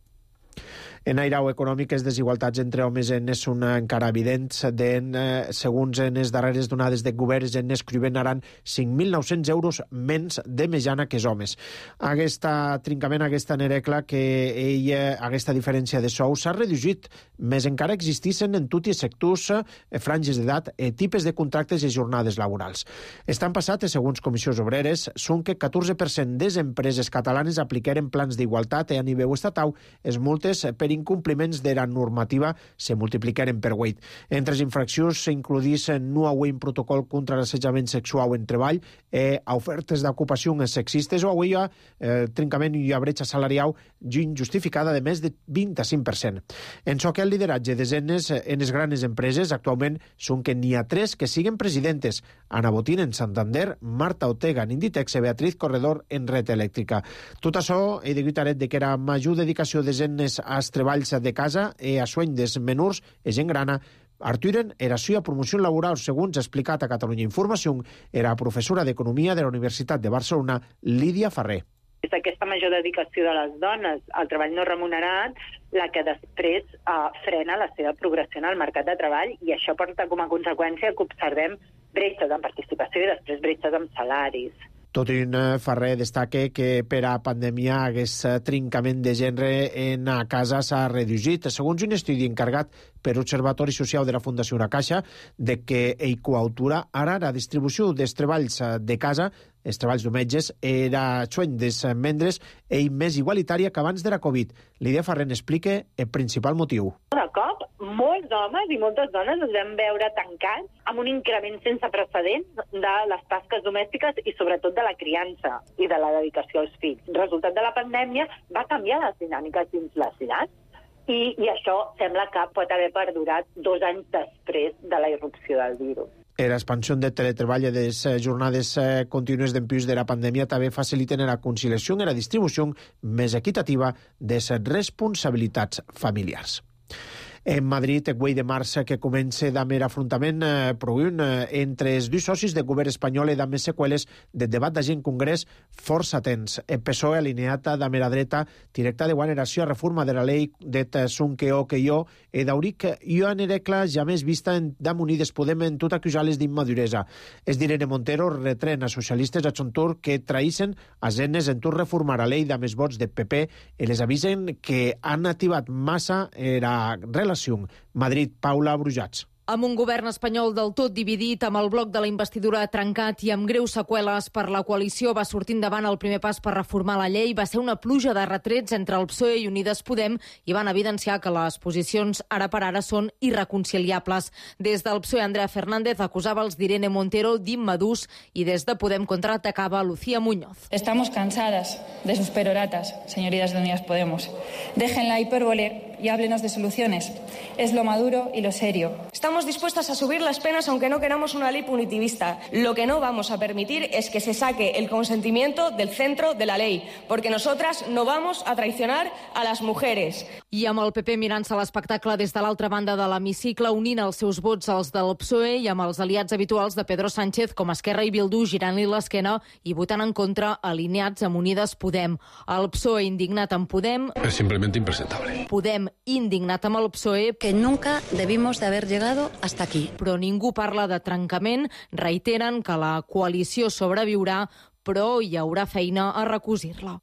En airau econòmic, les desigualtats entre homes i ennes són encara evidents. Den, eh, segons en les darreres donades de govern, els ennes cribenaran cinc mil nou-cents euros menys de mitjana que els homes. Aquesta trincament, aquesta nerecla, que ella, aquesta diferència de sou s'ha reduït, més encara existissin en tots els sectors, eh, franges d'edat, eh, tipus de contractes i jornades laborals. Estan passat, segons comissions obreres, són que catorze per cent de les empreses catalanes apliqueren plans d'igualtat a nivell estatal. Els multes per incompliments de la normativa se multiplicaren per vuit. Entre les infraccions s'includís no avui un protocol contra l'assetjament sexual en treball, eh, ofertes d'ocupació sexistes o avui hi ha eh, trincament i hi ha bretxa salarial injustificada de més de vint-i-cinc per cent. En so que el lideratge de ennes en les grans empreses actualment són que n'hi ha tres que siguen presidentes: Ana Botín en Santander, Marta Ortega en Inditex i Beatriz Corredor en Red Elèctrica. Tot això he de guitaret de que era major dedicació de ennes als treballs de casa i a sueny des menors e gent grana. Arturen era sua promoció laboral, segons ha explicat a Catalunya Informació, era professora d'Economia de la Universitat de Barcelona, Lídia Ferrer. És aquesta major dedicació de les dones al treball no remunerat la que després eh, frena la seva progressió en el mercat de treball, i això porta com a conseqüència que observem bretxes en participació i després bretxes en salaris. Tot i un Ferrer destaca que per a pandèmia aquest trincament de gènere en a casa s'ha reduït. Segons un estudi encarregat per l'Observatori Social de la Fundació Una Caixa, de que ell coautora, ara la distribució dels treballs de casa, els treballs dometges, era xueny dels membres ell més igualitària que abans de la Covid. Lídia Ferrer explica el principal motiu. De cop, molts homes i moltes dones es vam veure tancats amb un increment sense precedents de les tasques domèstiques i sobretot de la criança i de la dedicació als fills. El resultat de la pandèmia va canviar les dinàmiques dins les llars i, i això sembla que pot haver perdurat dos anys després de la irrupció del virus. L'expansió del teletreball i de les jornades contínues d'empius de la pandèmia també faciliten la conciliació i la distribució més equitativa de les responsabilitats familiars. En Madrid, el vuit de març que comença d'amer afrontament eh, produint eh, entre els dos socis de govern espanyol i d'amer seqüeles del debat d'agent congrés força temps. El P S O E alineat d'amer a dreta directa de guaneració a reforma de la llei det sun que o que jo e d'auric i a nerecla ja més vista en d'Unides Podem en tot acusar-les d'immaduresa. És dir, Irene Montero retren a socialistes a Xontur que traïssen a ennes en tot reformar la llei d'amés vots de P P i les avisen que han activat massa la relació. Madrid, Paula Brujats. Amb un govern espanyol del tot dividit, amb el bloc de la investidura trencat i amb greus seqüeles per la coalició, va sortir endavant el primer pas per reformar la llei. Va ser una pluja de retrets entre el P S O E i Unides Podem i van evidenciar que les posicions ara per ara són irreconciliables. Des del P S O E, Andrea Fernández acusava els d'Irene Montero d'immadurs i des de Podem contraatacava Lucía Muñoz. Estamos cansadas de sus peroratas, señorías de Unidas Podemos. Dejen la hipérbole y háblenos de soluciones. Es lo maduro y lo serio. Estamos dispuestas a subir las penas aunque no queramos una ley punitivista. Lo que no vamos a permitir es que se saque el consentimiento del centro de la ley, porque nosotras no vamos a traicionar a las mujeres. I amb el P P mirant-se l'espectacle des de l'altra banda de l'hemicicle, unint els seus vots als del P S O E i amb els aliats habituals de Pedro Sánchez com Esquerra i Bildu girant-li l'esquena i votant en contra alineats amb Unides Podem. El P S O E indignat amb Podem... Es simplemente impresentable. Podem indignat amb el P S O E... Que nunca debimos de haber llegado hasta aquí. Però ningú parla de trencament, reiteren que la coalició sobreviurà, però hi haurà feina a recosir-la.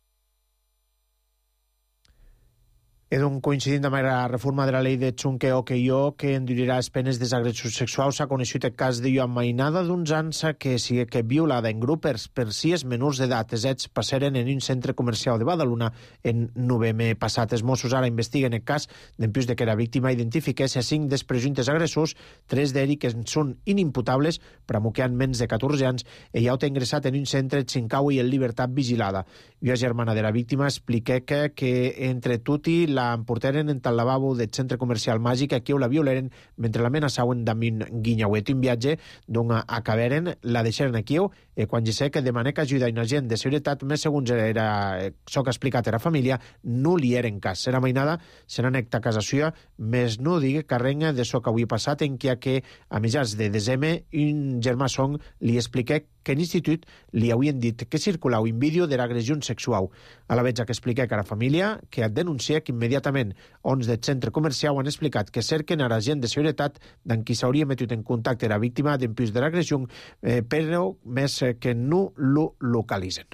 Edon, coincidint amb la reforma de la llei de Chunque Oqueyo, que endurirà les penes dels agressos sexuals, s'ha coneixut el cas de Joan Mainada d'uns anys que sigui que violada en grup per, per sis menors d'edat. Els fets passaren en un centre comercial de Badalona en novembre passat. Els Mossos ara investiguen el cas d'empús de que la víctima identifiqués a cinc dels presumptes agressors, tres d'ells que són inimputables, però que han menys de catorze anys, i ja ho té ingressat en un centre Xincau i en llibertat vigilada. Jo, germana de la víctima, expliqué que, que entre tutti la emportaren en el lavabo del centre comercial Màgic, aquí la violaren mentre l'amenaçaven amb un guinyauet. Un viatge d'on acabaren, la deixaren aquí, i quan ja sé que demané que ajuda a un agent de seguretat, més segons era, so que ha explicat era família, no li eren cas. Era Mainada, se n'anecta a casa suya, més no digui que renga de so que avui passat, en què que a mitjans de desembre un germà son li expliqué que en institut li havien dit que circulava un vídeo de l'agressió sexual. A la vegada que expliqué que la família que et denuncia que immediatament ons del centre comercial han explicat que cerquen a la gent de seguretat d'en qui s'hauria metut en contacte la víctima d'empús de l'agressió, eh, però més que no lo localitzen.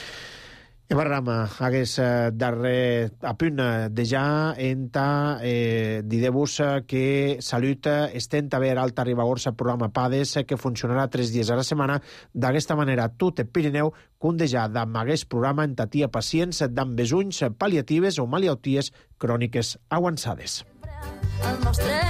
I parlam hagués darrer a punt de ja enta eh, dideu-vos que Salut estem també a Alta Ribagorça programa PADES que funcionarà tres dies a la setmana. D'aquesta manera tot el Pirineu condejà amb aquest programa entatia pacients d'amb besunys pal·liatives o malalties cròniques avançades. El nostre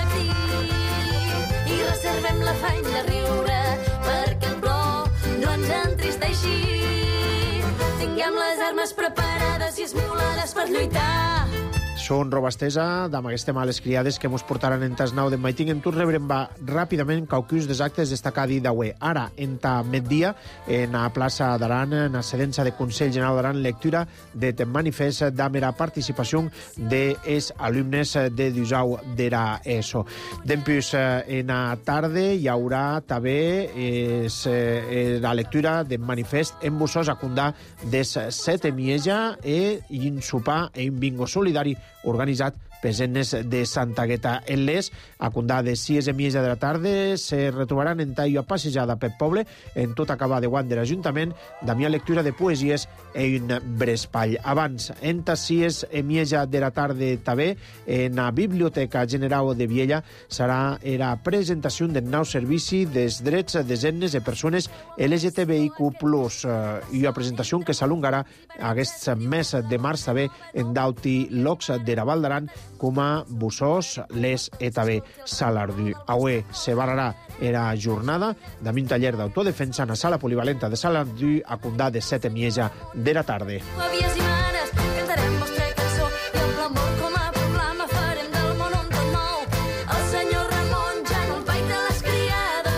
crit i reservem la fany de riure perquè el plor no ens entristeixi. Tinguem les armes preparades i esmolades per lluitar. Són Robastesa, amb aquestes males criades que mos portaran en tas nou de Maiting. En tot rebrem va ràpidament caucus dels actes destacats d'avui. Ara, en ta migdia, en la plaça d'Aran, en la sedença de Consell General d'Aran, lectura de manifest d'amera participació dels alumnes de Dusau de la ESO. Dempús, en la tarda, hi haurà també es, eh, la lectura de manifest en Bussos a Condà des set Mieja i un sopar i un bingo solidari organitzat per Enes de Santa Gueta en les. A Condà de sis i mitja de la tarda se retrobaran en tallo a passejada pel poble, en tot acabar de guant de l'Ajuntament, d'amià lectura de poesies i un brespall. Abans, en tas sis i mitja de la tarda també, en la Biblioteca General de Viella, serà la presentació del nou servici dels drets de desenes de persones L G T B I Q plus, i la presentació que s'alongarà aquest mes de març també en d'alti locs de la Val d'Aran, com a Bussos, Les i també Salardú. Avui se barrarà era jornada d'un taller d'autodefensa en la sala polivalenta de Salardú a Condà de set i mitja de la tarda. Avies i mares, cantarem vostra cançó i el clamor com a proclama farem del món un tot nou. El senyor Ramon ja no empaita les criades.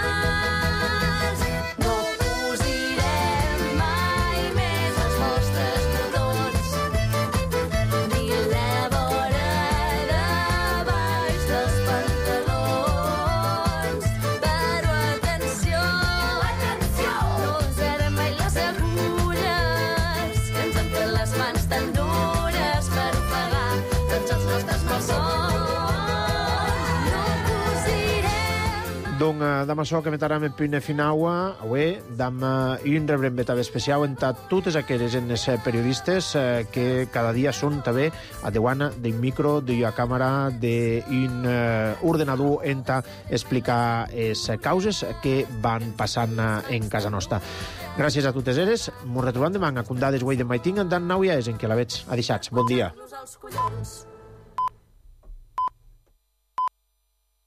No cosirem mai més els vostres botons ni la vora de baix dels pantalons. Però atenció, atenció, no usarem mai les agulles que ens han Donc, dam açò que metaram en pune finaua, avui, dam un rebrem beta especial en totes aquelles en les periodistes que cada dia són també a deuana d'un micro, d'una càmera, d'un ordenador en explicar les causes que van passant en casa nostra. Gràcies a totes eres. Ens retrobem demà a Condades Güell de Maiting en Dan Nauia és en què la veig. Adixats. Bon dia.